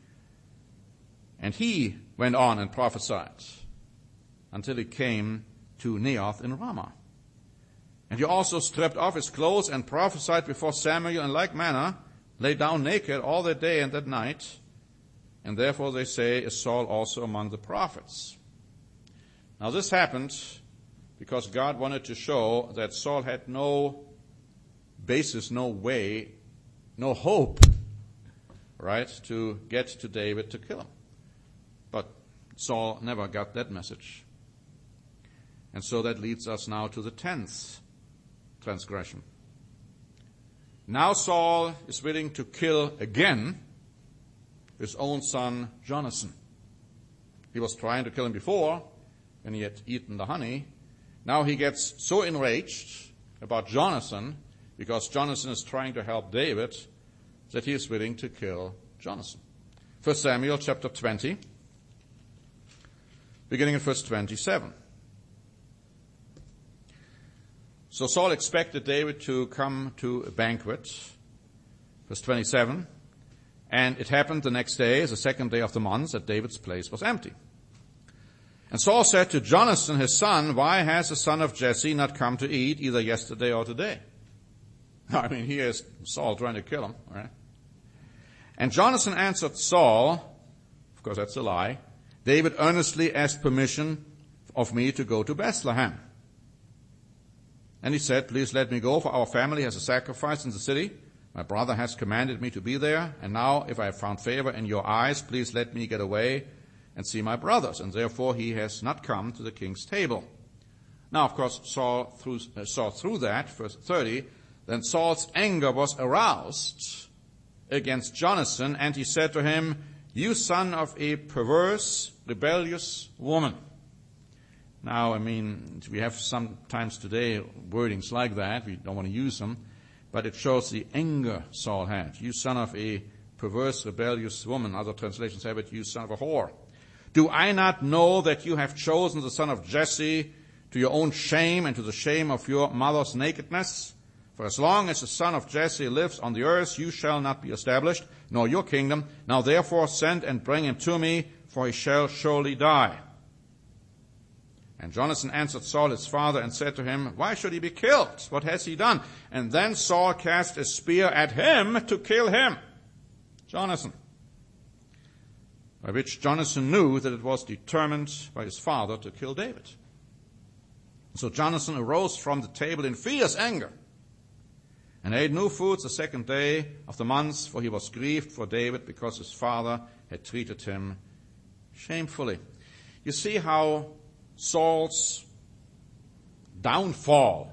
A: And he went on and prophesied until he came to Naioth in Ramah. And he also stripped off his clothes and prophesied before Samuel in like manner, lay down naked all that day and that night. And therefore they say, is Saul also among the prophets? Now this happened because God wanted to show that Saul had no basis, no way, no hope, right, to get to David to kill him. But Saul never got that message. And so that leads us now to the 10th transgression. Now Saul is willing to kill again his own son Jonathan. He was trying to kill him before when he had eaten the honey. Now he gets so enraged about Jonathan because Jonathan is trying to help David that he is willing to kill Jonathan. 1 Samuel chapter 20, beginning in verse 27. So Saul expected David to come to a banquet, verse 27, and it happened the next day, the second day of the month, that David's place was empty. And Saul said to Jonathan his son, why has the son of Jesse not come to eat either yesterday or today? I mean, here is Saul trying to kill him, right? And Jonathan answered Saul, of course that's a lie, David earnestly asked permission of me to go to Bethlehem. And he said, please let me go, for our family has a sacrifice in the city. My brother has commanded me to be there. And now, if I have found favor in your eyes, please let me get away and see my brothers. And therefore he has not come to the king's table. Now, of course, Saul saw through that, verse 30. Then Saul's anger was aroused against Jonathan, and he said to him, you son of a perverse, rebellious woman. Now, I mean, we have sometimes today wordings like that. We don't want to use them. But it shows the anger Saul had. You son of a perverse, rebellious woman. Other translations have it, you son of a whore. Do I not know that you have chosen the son of Jesse to your own shame and to the shame of your mother's nakedness? For as long as the son of Jesse lives on the earth, you shall not be established, nor your kingdom. Now therefore send and bring him to me, for he shall surely die. And Jonathan answered Saul his father and said to him, why should he be killed? What has he done? And then Saul cast a spear at him to kill him, Jonathan. By which Jonathan knew that it was determined by his father to kill David. So Jonathan arose from the table in fierce anger and ate no food the second day of the month, for he was grieved for David because his father had treated him shamefully. You see how Saul's downfall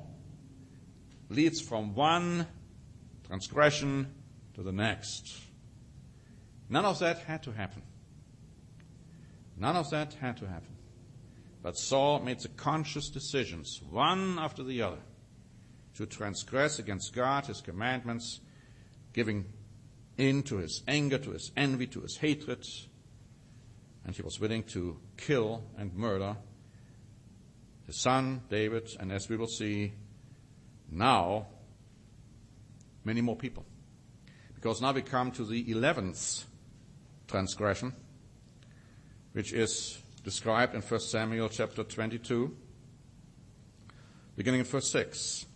A: leads from one transgression to the next. None of that had to happen. None of that had to happen. But Saul made the conscious decisions, one after the other, to transgress against God, his commandments, giving in to his anger, to his envy, to his hatred. And he was willing to kill and murder his son, David, and as we will see now, many more people. Because now we come to the 11th transgression, which is described in 1 Samuel chapter 22, beginning in verse 6.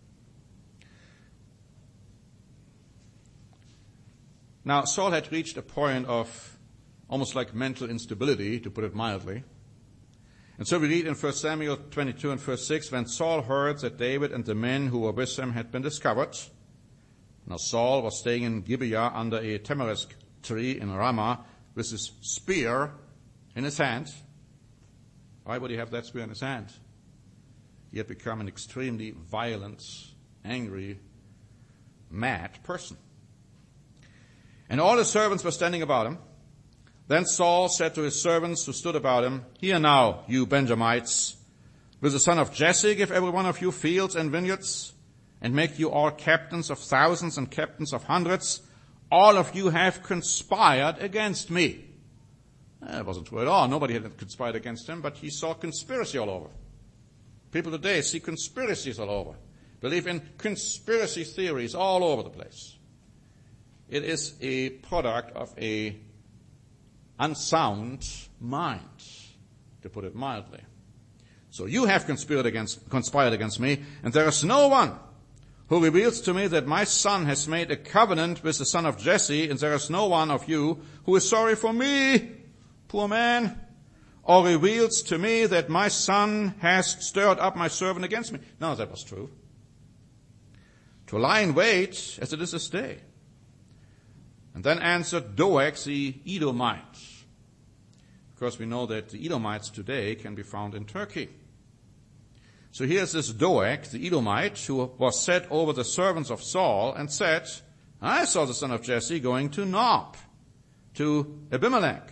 A: Now, Saul had reached a point of almost like mental instability, to put it mildly. And so we read in 1 Samuel 22 and verse 6, when Saul heard that David and the men who were with him had been discovered. Now Saul was staying in Gibeah under a tamarisk tree in Ramah with his spear in his hand. Why would he have that spear in his hand? He had become an extremely violent, angry, mad person. And all his servants were standing about him. Then Saul said to his servants who stood about him, "Hear now, you Benjamites, will the son of Jesse give every one of you fields and vineyards, and make you all captains of thousands and captains of hundreds? All of you have conspired against me." It wasn't true at all. Nobody had conspired against him, but he saw conspiracy all over. People today see conspiracies all over, believe in conspiracy theories all over the place. It is a product of a unsound mind, to put it mildly. So you have conspired against me, and there is no one who reveals to me that my son has made a covenant with the son of Jesse, and there is no one of you who is sorry for me, poor man, or reveals to me that my son has stirred up my servant against me. No, that was true. To lie in wait as it is this day. And then answered Doeg the Edomite. Because we know that the Edomites today can be found in Turkey. So here's this Doeg, the Edomite, who was set over the servants of Saul and said, "I saw the son of Jesse going to Nob, to Abimelech,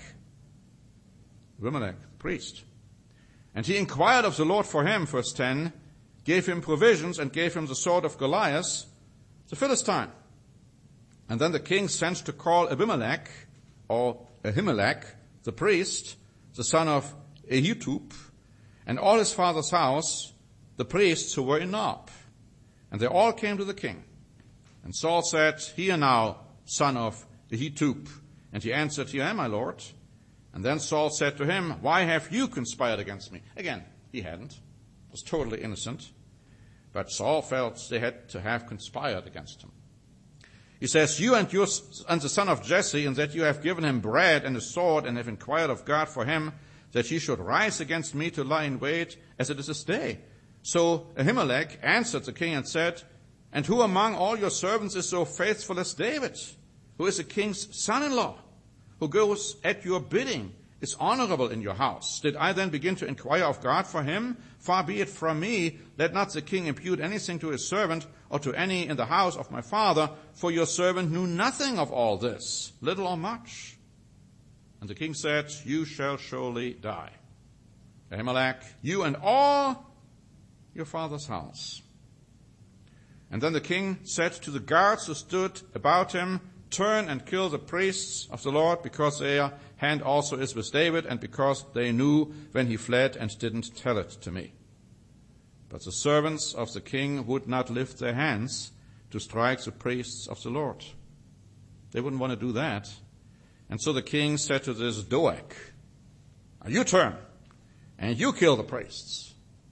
A: priest. And he inquired of the Lord for him," verse 10, "gave him provisions and gave him the sword of Goliath, the Philistine. And then the king sent to call Abimelech, or Ahimelech, the priest, the son of Ahitub, and all his father's house, the priests who were in Nob. And they all came to the king. And Saul said, "Hear now, son of Ahitub." And he answered, "Here am I, Lord." And then Saul said to him, "Why have you conspired against me?" Again, he hadn't. He was totally innocent. But Saul felt they had to have conspired against him. He says, "You and the son of Jesse, in that you have given him bread and a sword, and have inquired of God for him, that he should rise against me to lie in wait, as it is this day." So Ahimelech answered the king and said, "And who among all your servants is so faithful as David, who is a king's son-in-law, who goes at your bidding, is honorable in your house? Did I then begin to inquire of God for him? Far be it from me, let not the king impute anything to his servant or to any in the house of my father, for your servant knew nothing of all this, little or much." And the king said, "You shall surely die, Ahimelech, you and all your father's house." And then the king said to the guards who stood about him, "Turn and kill the priests of the Lord, because their hand also is with David, and because they knew when he fled and didn't tell it to me." But the servants of the king would not lift their hands to strike the priests of the Lord. They wouldn't want to do that. And so the king said to this Doeg, "You turn, and you kill the priests."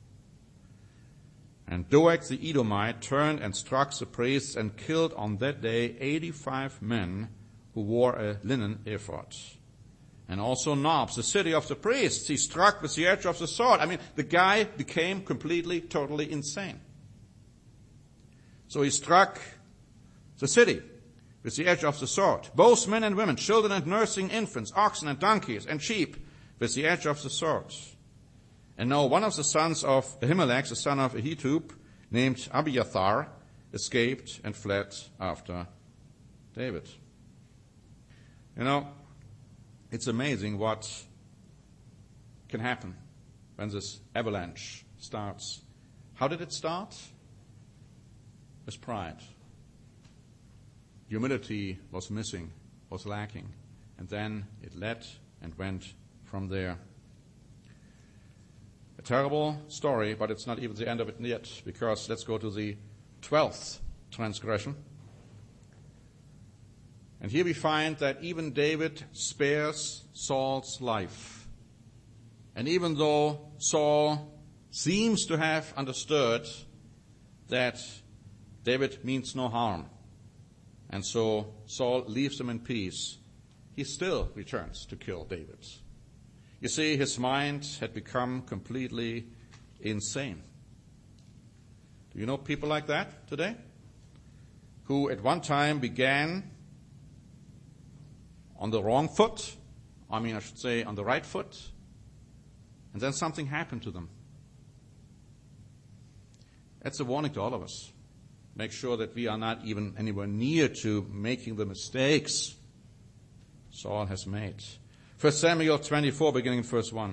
A: And Doeg the Edomite turned and struck the priests and killed on that day 85 men who wore a linen ephod. And also Nob, the city of the priests, he struck with the edge of the sword. I mean, the guy became completely, totally insane. So he struck the city with the edge of the sword. Both men and women, children and nursing infants, oxen and donkeys and sheep, with the edge of the sword. And now one of the sons of Ahimelech, the son of Ahitub, named Abiathar, escaped and fled after David. You know, it's amazing what can happen when this avalanche starts. How did it start? With pride. Humility was missing, was lacking. And then it led and went from there. A terrible story, but it's not even the end of it yet, because let's go to the 12th transgression. And here we find that even David spares Saul's life. And even though Saul seems to have understood that David means no harm, and so Saul leaves him in peace, he still returns to kill David. You see, his mind had become completely insane. Do you know people like that today? Who at one time began on the wrong foot, I should say on the right foot, and then something happened to them. That's a warning to all of us. Make sure that we are not even anywhere near to making the mistakes Saul has made. 1 Samuel 24, beginning in verse 1.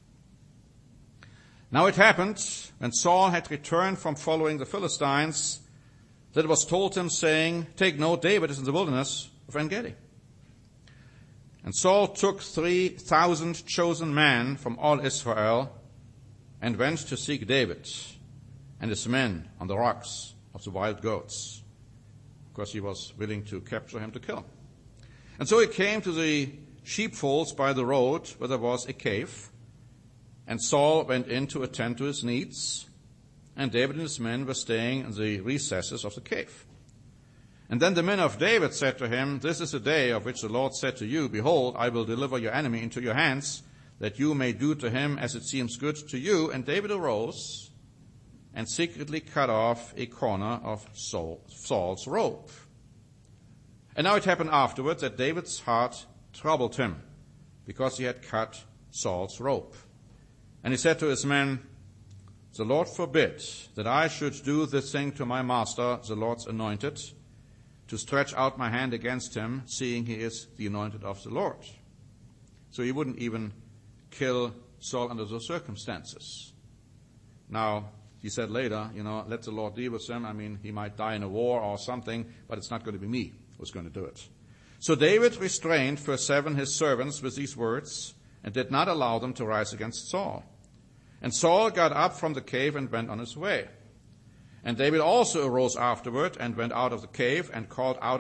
A: Now it happened, when Saul had returned from following the Philistines, that it was told him, saying, Take note, David is in the wilderness of En-Gedi. And Saul took 3,000 chosen men from all Israel and went to seek David and his men on the rocks of the wild goats, because he was willing to capture him to kill him. And so he came to the sheepfolds by the road where there was a cave, and Saul went in to attend to his needs, and David and his men were staying in the recesses of the cave. And then the men of David said to him, This is the day of which the Lord said to you, Behold, I will deliver your enemy into your hands, that you may do to him as it seems good to you. And David arose and secretly cut off a corner of Saul's robe. And now it happened afterward that David's heart troubled him, because he had cut Saul's robe. And he said to his men, The Lord forbid that I should do this thing to my master, the Lord's anointed, to stretch out my hand against him, seeing he is the anointed of the Lord. So he wouldn't even kill Saul under those circumstances. Now, he said later, let the Lord deal with him. He might die in a war or something, but it's not going to be me who's going to do it. So David restrained, verse 7, his servants with these words, and did not allow them to rise against Saul. And Saul got up from the cave and went on his way. And David also arose afterward and went out of the cave and called out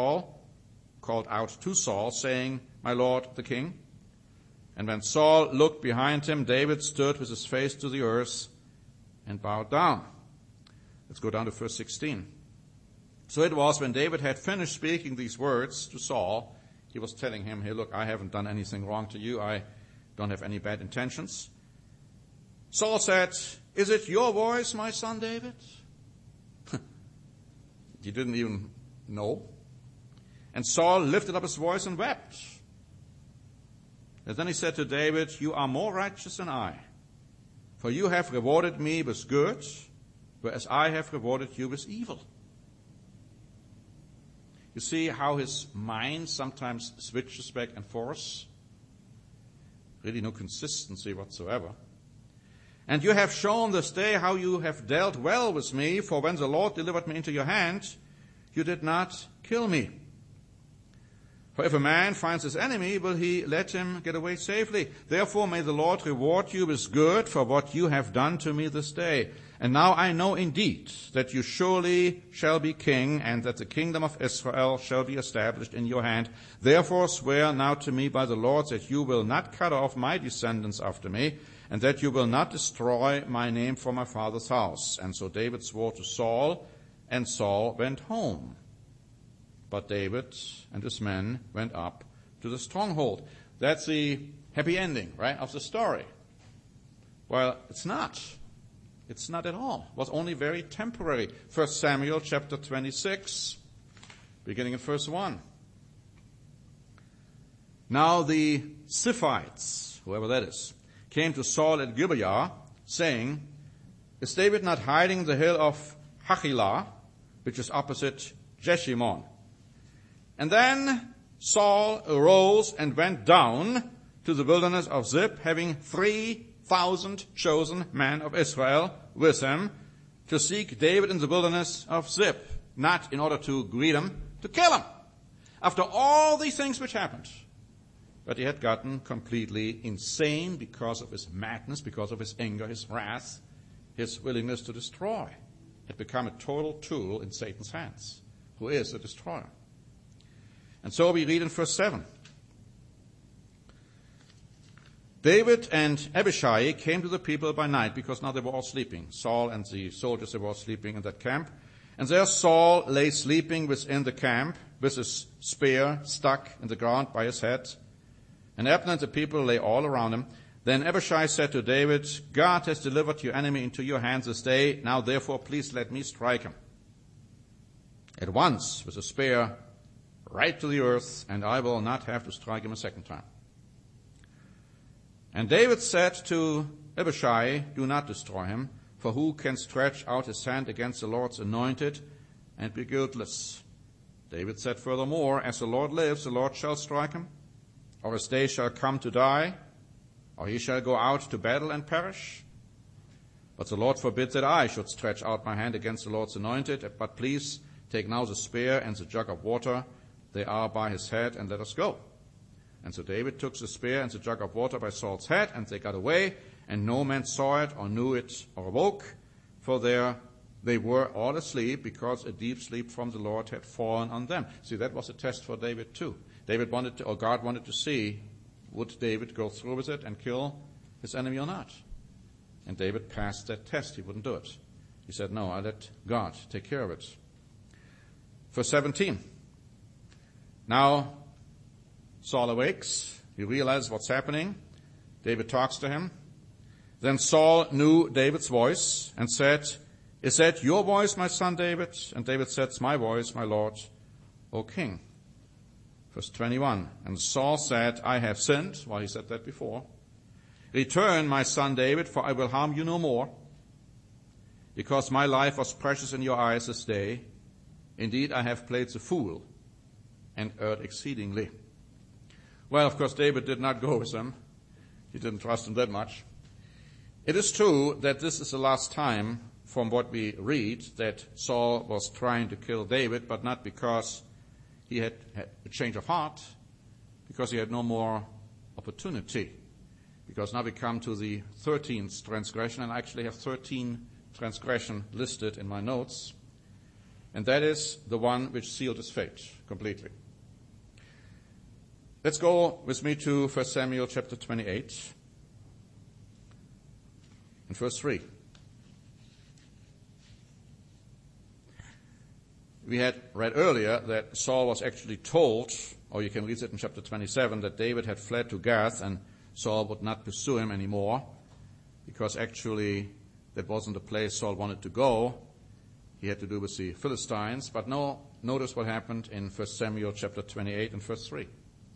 A: to Saul, saying, My lord, the king. And when Saul looked behind him, David stood with his face to the earth and bowed down. Let's go down to verse 16. So it was when David had finished speaking these words to Saul, he was telling him, Hey, look, I haven't done anything wrong to you. I don't have any bad intentions. Saul said, Is it your voice, my son David? He didn't even know. And Saul lifted up his voice and wept. And then he said to David, You are more righteous than I, for you have rewarded me with good, whereas I have rewarded you with evil. You see how his mind sometimes switches back and forth? Really no consistency whatsoever. And you have shown this day how you have dealt well with me, for when the Lord delivered me into your hand, you did not kill me. For if a man finds his enemy, will he let him get away safely? Therefore may the Lord reward you with good for what you have done to me this day. And now I know indeed that you surely shall be king, and that the kingdom of Israel shall be established in your hand. Therefore swear now to me by the Lord that you will not cut off my descendants after me, and that you will not destroy my name from my father's house. And so David swore to Saul, and Saul went home. But David and his men went up to the stronghold. That's the happy ending, right, of the story. Well, it's not. It's not at all. It was only very temporary. 1 Samuel chapter 26, beginning in verse 1. Now the Ziphites, whoever that is, came to Saul at Gibeah, saying, Is David not hiding in the hill of Hachilah, which is opposite Jeshimon? And then Saul arose and went down to the wilderness of Ziph, having 3,000 chosen men of Israel with him, to seek David in the wilderness of Ziph, not in order to greet him, to kill him. After all these things which happened. But he had gotten completely insane because of his madness, because of his anger, his wrath, his willingness to destroy. Had become a total tool in Satan's hands, who is a destroyer. And so we read in verse 7. David and Abishai came to the people by night, because now they were all sleeping. Saul and the soldiers, they were all sleeping in that camp. And there Saul lay sleeping within the camp, with his spear stuck in the ground by his head. And Abner and the people lay all around him. Then Abishai said to David, God has delivered your enemy into your hands this day. Now therefore please let me strike him. At once with a spear right to the earth, and I will not have to strike him a second time. And David said to Abishai, do not destroy him, for who can stretch out his hand against the Lord's anointed and be guiltless? David said furthermore, as the Lord lives, the Lord shall strike him, or his day shall come to die, or he shall go out to battle and perish. But the Lord forbid that I should stretch out my hand against the Lord's anointed. But please take now the spear and the jug of water. They are by his head, and let us go. And so David took the spear and the jug of water by Saul's head, and they got away, and no man saw it or knew it or awoke, for they were all asleep, because a deep sleep from the Lord had fallen on them. See, that was a test for David too. God wanted to see, would David go through with it and kill his enemy or not? And David passed that test. He wouldn't do it. He said, no, I let God take care of it. Verse 17. Now Saul awakes. He realizes what's happening. David talks to him. Then Saul knew David's voice and said, is that your voice, my son David? And David said, it's my voice, my Lord, O king. Verse 21. And Saul said, I have sinned. Well, he said that before. Return, my son David, for I will harm you no more, because my life was precious in your eyes this day. Indeed, I have played the fool and erred exceedingly. Well, of course, David did not go with him. He didn't trust him that much. It is true that this is the last time, from what we read, that Saul was trying to kill David, but not because he had a change of heart, because he had no more opportunity. Because now we come to the 13th transgression, and I actually have 13 transgression listed in my notes. And that is the one which sealed his fate completely. Let's go with me to 1 Samuel chapter 28 and verse 3. We had read earlier that Saul was actually told, or you can read it in chapter 27, that David had fled to Gath and Saul would not pursue him anymore, because actually that wasn't the place Saul wanted to go. He had to do with the Philistines. But no, notice what happened in 1 Samuel chapter 28 and verse 3.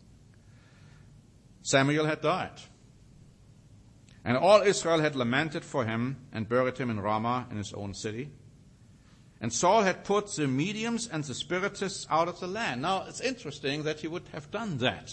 A: Samuel had died, and all Israel had lamented for him and buried him in Ramah in his own city. And Saul had put the mediums and the spiritists out of the land. Now, it's interesting that he would have done that.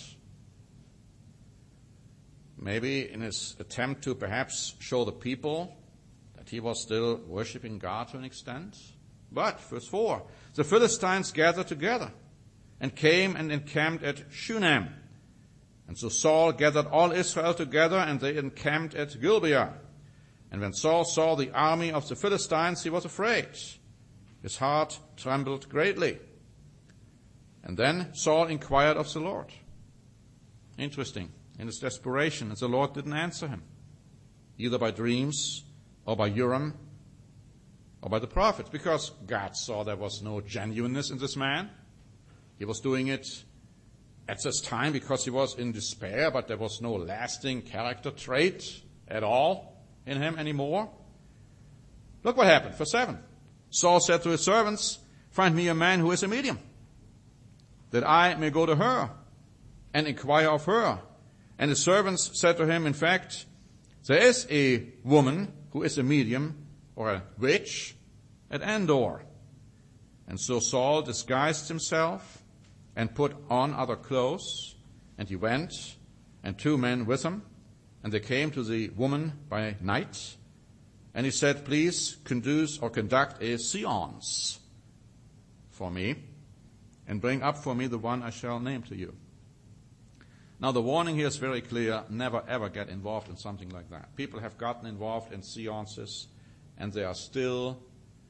A: Maybe in his attempt to perhaps show the people that he was still worshiping God to an extent. But, verse 4, the Philistines gathered together and came and encamped at Shunem. And so Saul gathered all Israel together, and they encamped at Gibeah. And when Saul saw the army of the Philistines, he was afraid. His heart trembled greatly. And then Saul inquired of the Lord. Interesting. In his desperation, and the Lord didn't answer him, either by dreams or by Urim or by the prophets, because God saw there was no genuineness in this man. He was doing it at this time because he was in despair, but there was no lasting character trait at all in him anymore. Look what happened. Verse 7. Saul said to his servants, find me a man who is a medium, that I may go to her and inquire of her. And the servants said to him, in fact, there is a woman who is a medium, or a witch, at Endor. And so Saul disguised himself and put on other clothes. And he went, and 2 men with him, and they came to the woman by night. And he said, please conduct a seance for me, and bring up for me the one I shall name to you. Now the warning here is very clear: never ever get involved in something like that. People have gotten involved in seances, and they are still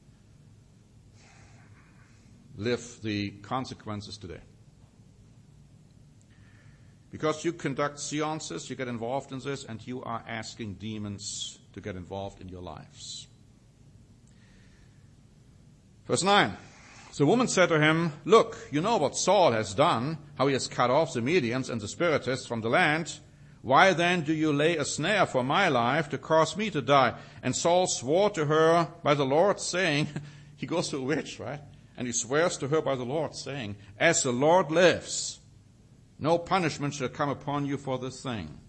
A: live the consequences today. Because you conduct seances, you get involved in this, and you are asking demons to get involved in your lives. Verse 9. The woman said to him, look, you know what Saul has done, how he has cut off the mediums and the spiritists from the land. Why then do you lay a snare for my life to cause me to die? And Saul swore to her by the Lord, saying, he goes to a witch, right? And he swears to her by the Lord, saying, as the Lord lives, no punishment shall come upon you for this thing.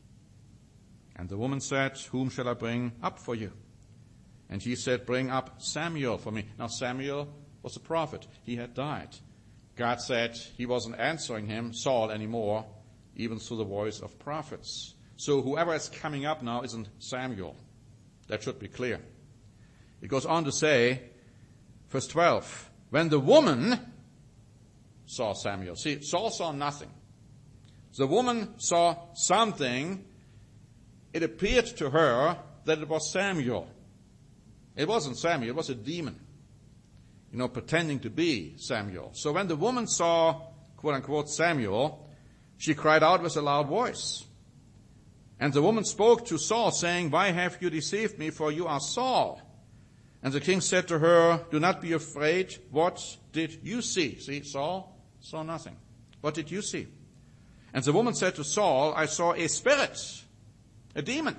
A: And the woman said, whom shall I bring up for you? And he said, bring up Samuel for me. Now Samuel was a prophet. He had died. God said he wasn't answering him, Saul, anymore, even through the voice of prophets. So whoever is coming up now isn't Samuel. That should be clear. It goes on to say, verse 12, when the woman saw Samuel. See, Saul saw nothing. The woman saw something. It appeared to her that it was Samuel. It wasn't Samuel, it was a demon, pretending to be Samuel. So when the woman saw, quote unquote, Samuel, she cried out with a loud voice. And the woman spoke to Saul, saying, why have you deceived me, for you are Saul? And the king said to her, do not be afraid. What did you see? See, Saul saw nothing. What did you see? And the woman said to Saul, I saw a spirit, a demon,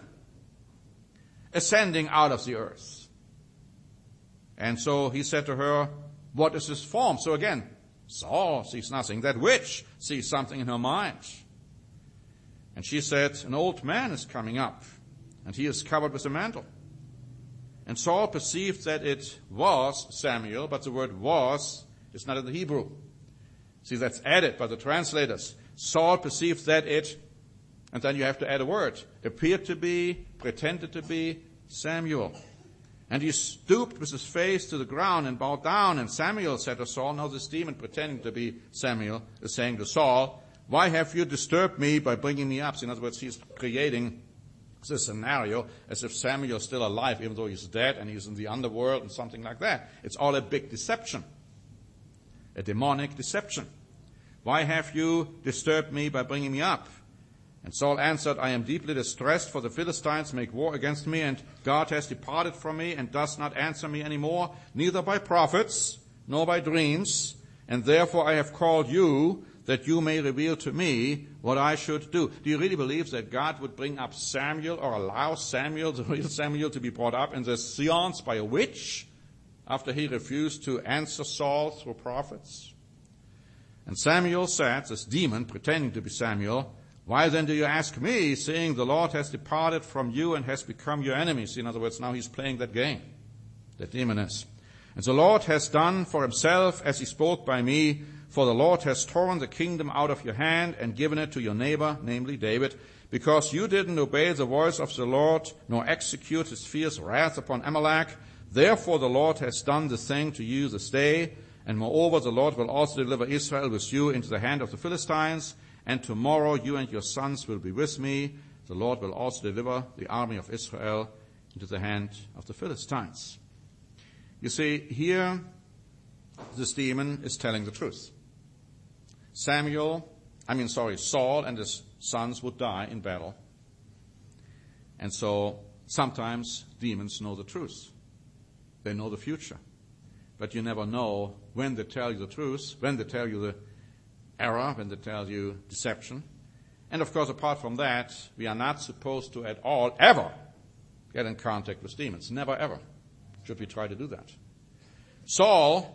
A: ascending out of the earth. And so he said to her, what is his form? So again, Saul sees nothing. That witch sees something in her mind. And she said, an old man is coming up, and he is covered with a mantle. And Saul perceived that it was Samuel, but the word was is not in the Hebrew. See, that's added by the translators. Saul perceived that it, and then you have to add a word, appeared to be, pretended to be Samuel. And he stooped with his face to the ground and bowed down. And Samuel said to Saul, now this demon pretending to be Samuel is saying to Saul, why have you disturbed me by bringing me up? So in other words, he's creating this scenario as if Samuel is still alive, even though he's dead and he's in the underworld and something like that. It's all a big deception, a demonic deception. Why have you disturbed me by bringing me up? And Saul answered, I am deeply distressed, for the Philistines make war against me, and God has departed from me and does not answer me anymore, neither by prophets nor by dreams. And therefore I have called you, that you may reveal to me what I should do. Do you really believe that God would bring up Samuel, or allow Samuel, the real Samuel, to be brought up in this seance by a witch after he refused to answer Saul through prophets? And Samuel said, this demon pretending to be Samuel, why then do you ask me, seeing the Lord has departed from you and has become your enemies? In other words, now he's playing that game, that demon is. And the Lord has done for himself as he spoke by me, for the Lord has torn the kingdom out of your hand and given it to your neighbor, namely David, because you didn't obey the voice of the Lord, nor execute his fierce wrath upon Amalek. Therefore the Lord has done the thing to you this day, and moreover the Lord will also deliver Israel with you into the hand of the Philistines, and tomorrow you and your sons will be with me. The Lord will also deliver the army of Israel into the hand of the Philistines. You see, here this demon is telling the truth. Saul and his sons would die in battle. And so sometimes demons know the truth. They know the future. But you never know when they tell you the truth, when they tell you the error, when they tell you deception. And of course, apart from that, we are not supposed to at all ever get in contact with demons. Never ever should we try to do that. Saul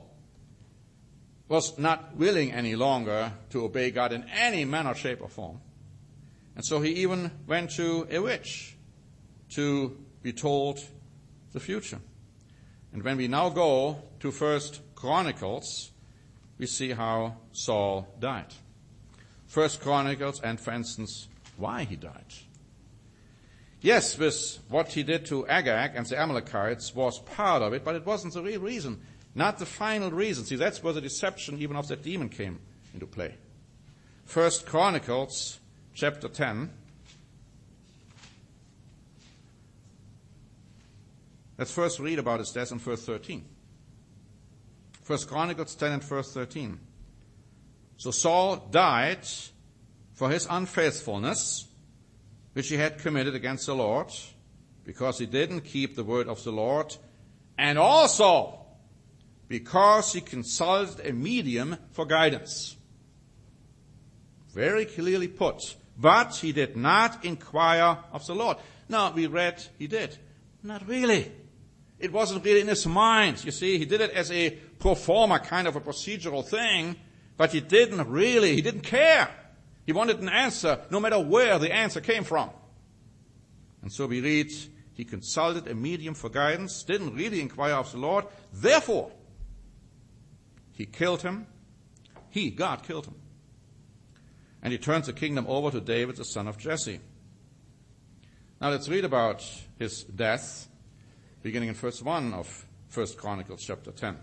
A: was not willing any longer to obey God in any manner, shape, or form. And so he even went to a witch to be told the future. And when we now go to 1 Chronicles, we see how Saul died. First Chronicles, and for instance, why he died. Yes, with what he did to Agag and the Amalekites was part of it, but it wasn't the real reason, not the final reason. See, that's where the deception even of that demon came into play. First Chronicles, chapter 10. Let's first read about his death in verse 13. First Chronicles 10 and verse 13. So Saul died for his unfaithfulness, which he had committed against the Lord, because he didn't keep the word of the Lord, and also because he consulted a medium for guidance. Very clearly put. But he did not inquire of the Lord. Now, we read he did. Not really. It wasn't really in his mind. You see, he did it as a pro forma kind of a procedural thing, but he didn't care. He wanted an answer, no matter where the answer came from. And so we read, he consulted a medium for guidance, didn't really inquire of the Lord. Therefore, he killed him. God killed him. And he turned the kingdom over to David, the son of Jesse. Now let's read about his death, beginning in verse 1 of 1 Chronicles chapter 10.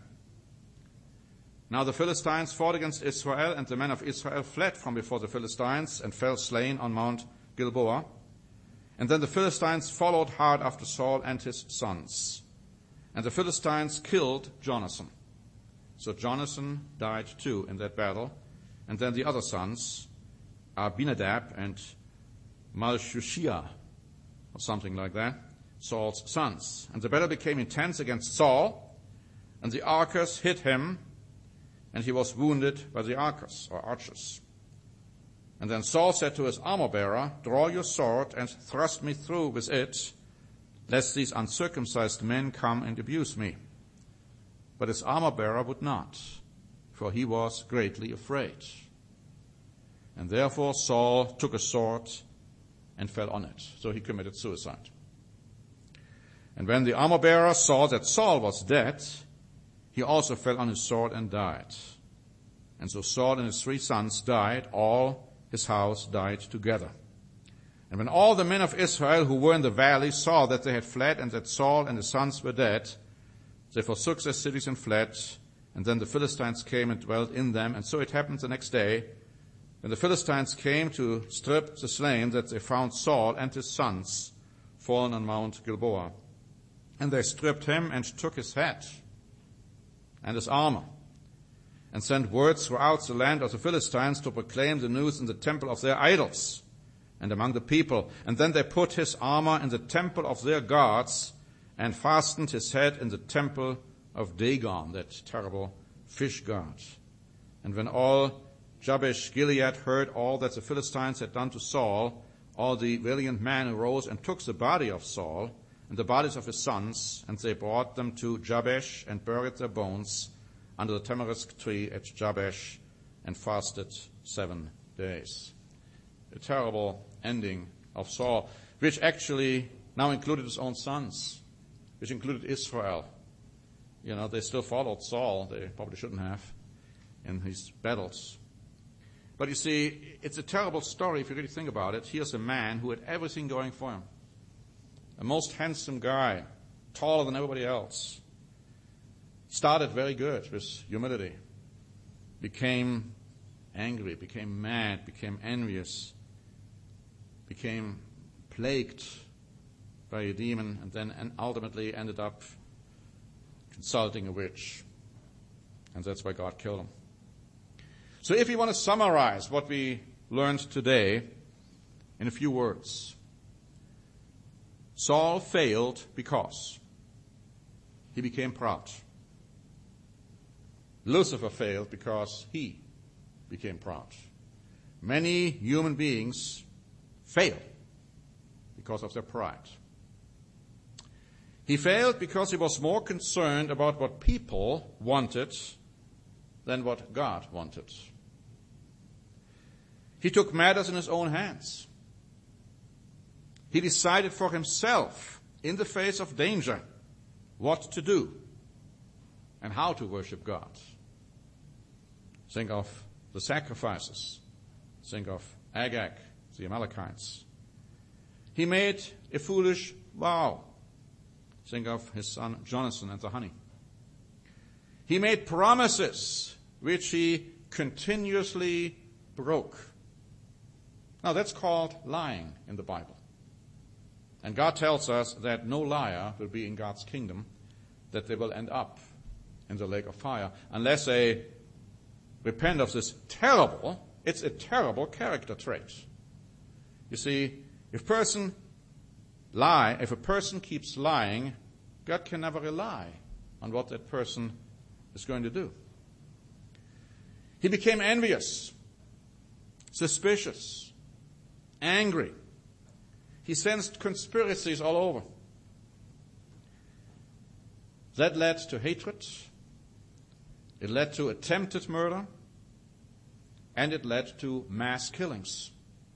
A: Now the Philistines fought against Israel, and the men of Israel fled from before the Philistines and fell slain on Mount Gilboa. And then the Philistines followed hard after Saul and his sons. And the Philistines killed Jonathan. So Jonathan died too in that battle. And then the other sons, Abinadab and Malchushiah, or something like that, Saul's sons. And the battle became intense against Saul, and the archers hit him, and he was wounded by the archers. And then Saul said to his armor-bearer, draw your sword and thrust me through with it, lest these uncircumcised men come and abuse me. But his armor-bearer would not, for he was greatly afraid. And therefore Saul took a sword and fell on it. So he committed suicide. And when the armor-bearer saw that Saul was dead, he also fell on his sword and died. And so Saul and his 3 sons died, all his house died together. And when all the men of Israel who were in the valley saw that they had fled and that Saul and his sons were dead, they forsook their cities and fled. And then the Philistines came and dwelt in them. And so it happened the next day, when the Philistines came to strip the slain, that they found Saul and his sons fallen on Mount Gilboa. And they stripped him and took his head and his armor, and sent word throughout the land of the Philistines to proclaim the news in the temple of their idols and among the people. And then they put his armor in the temple of their gods and fastened his head in the temple of Dagon, that terrible fish god. And when all Jabesh Gilead heard all that the Philistines had done to Saul, all the valiant men arose and took the body of Saul and the bodies of his sons, and they brought them to Jabesh and buried their bones under the tamarisk tree at Jabesh and fasted 7 days. A terrible ending of Saul, which actually now included his own sons, which included Israel. You know, they still followed Saul. They probably shouldn't have in his battles. But you see, it's a terrible story if you really think about it. Here's a man who had everything going for him. A most handsome guy, taller than everybody else. Started very good with humility. Became angry, became mad, became envious, became plagued by a demon, and then ultimately ended up consulting a witch. And that's why God killed him. So if you want to summarize what we learned today in a few words, Saul failed because he became proud. Lucifer failed because he became proud. Many human beings fail because of their pride. He failed because he was more concerned about what people wanted than what God wanted. He took matters in his own hands. He decided for himself, in the face of danger, what to do and how to worship God. Think of the sacrifices. Think of Agag, the Amalekites. He made a foolish vow. Think of his son Jonathan and the honey. He made promises which he continuously broke. Now that's called lying in the Bible. And God tells us that no liar will be in God's kingdom, that they will end up in the lake of fire unless they repent of this it's a terrible character trait. You see, if a person keeps lying, God can never rely on what that person is going to do. He became envious, suspicious, angry. He sensed conspiracies all over. That led to hatred. It led to attempted murder. And it led to mass killings.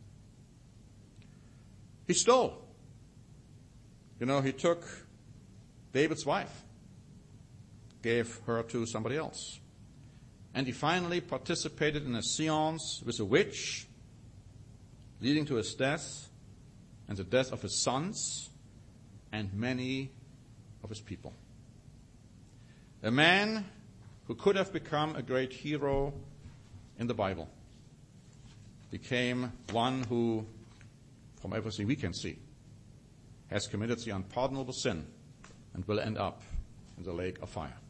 A: He stole. He took David's wife, gave her to somebody else. And he finally participated in a seance with a witch, leading to his death and the death of his sons and many of his people. A man who could have become a great hero in the Bible became one who, from everything we can see, has committed the unpardonable sin and will end up in the lake of fire.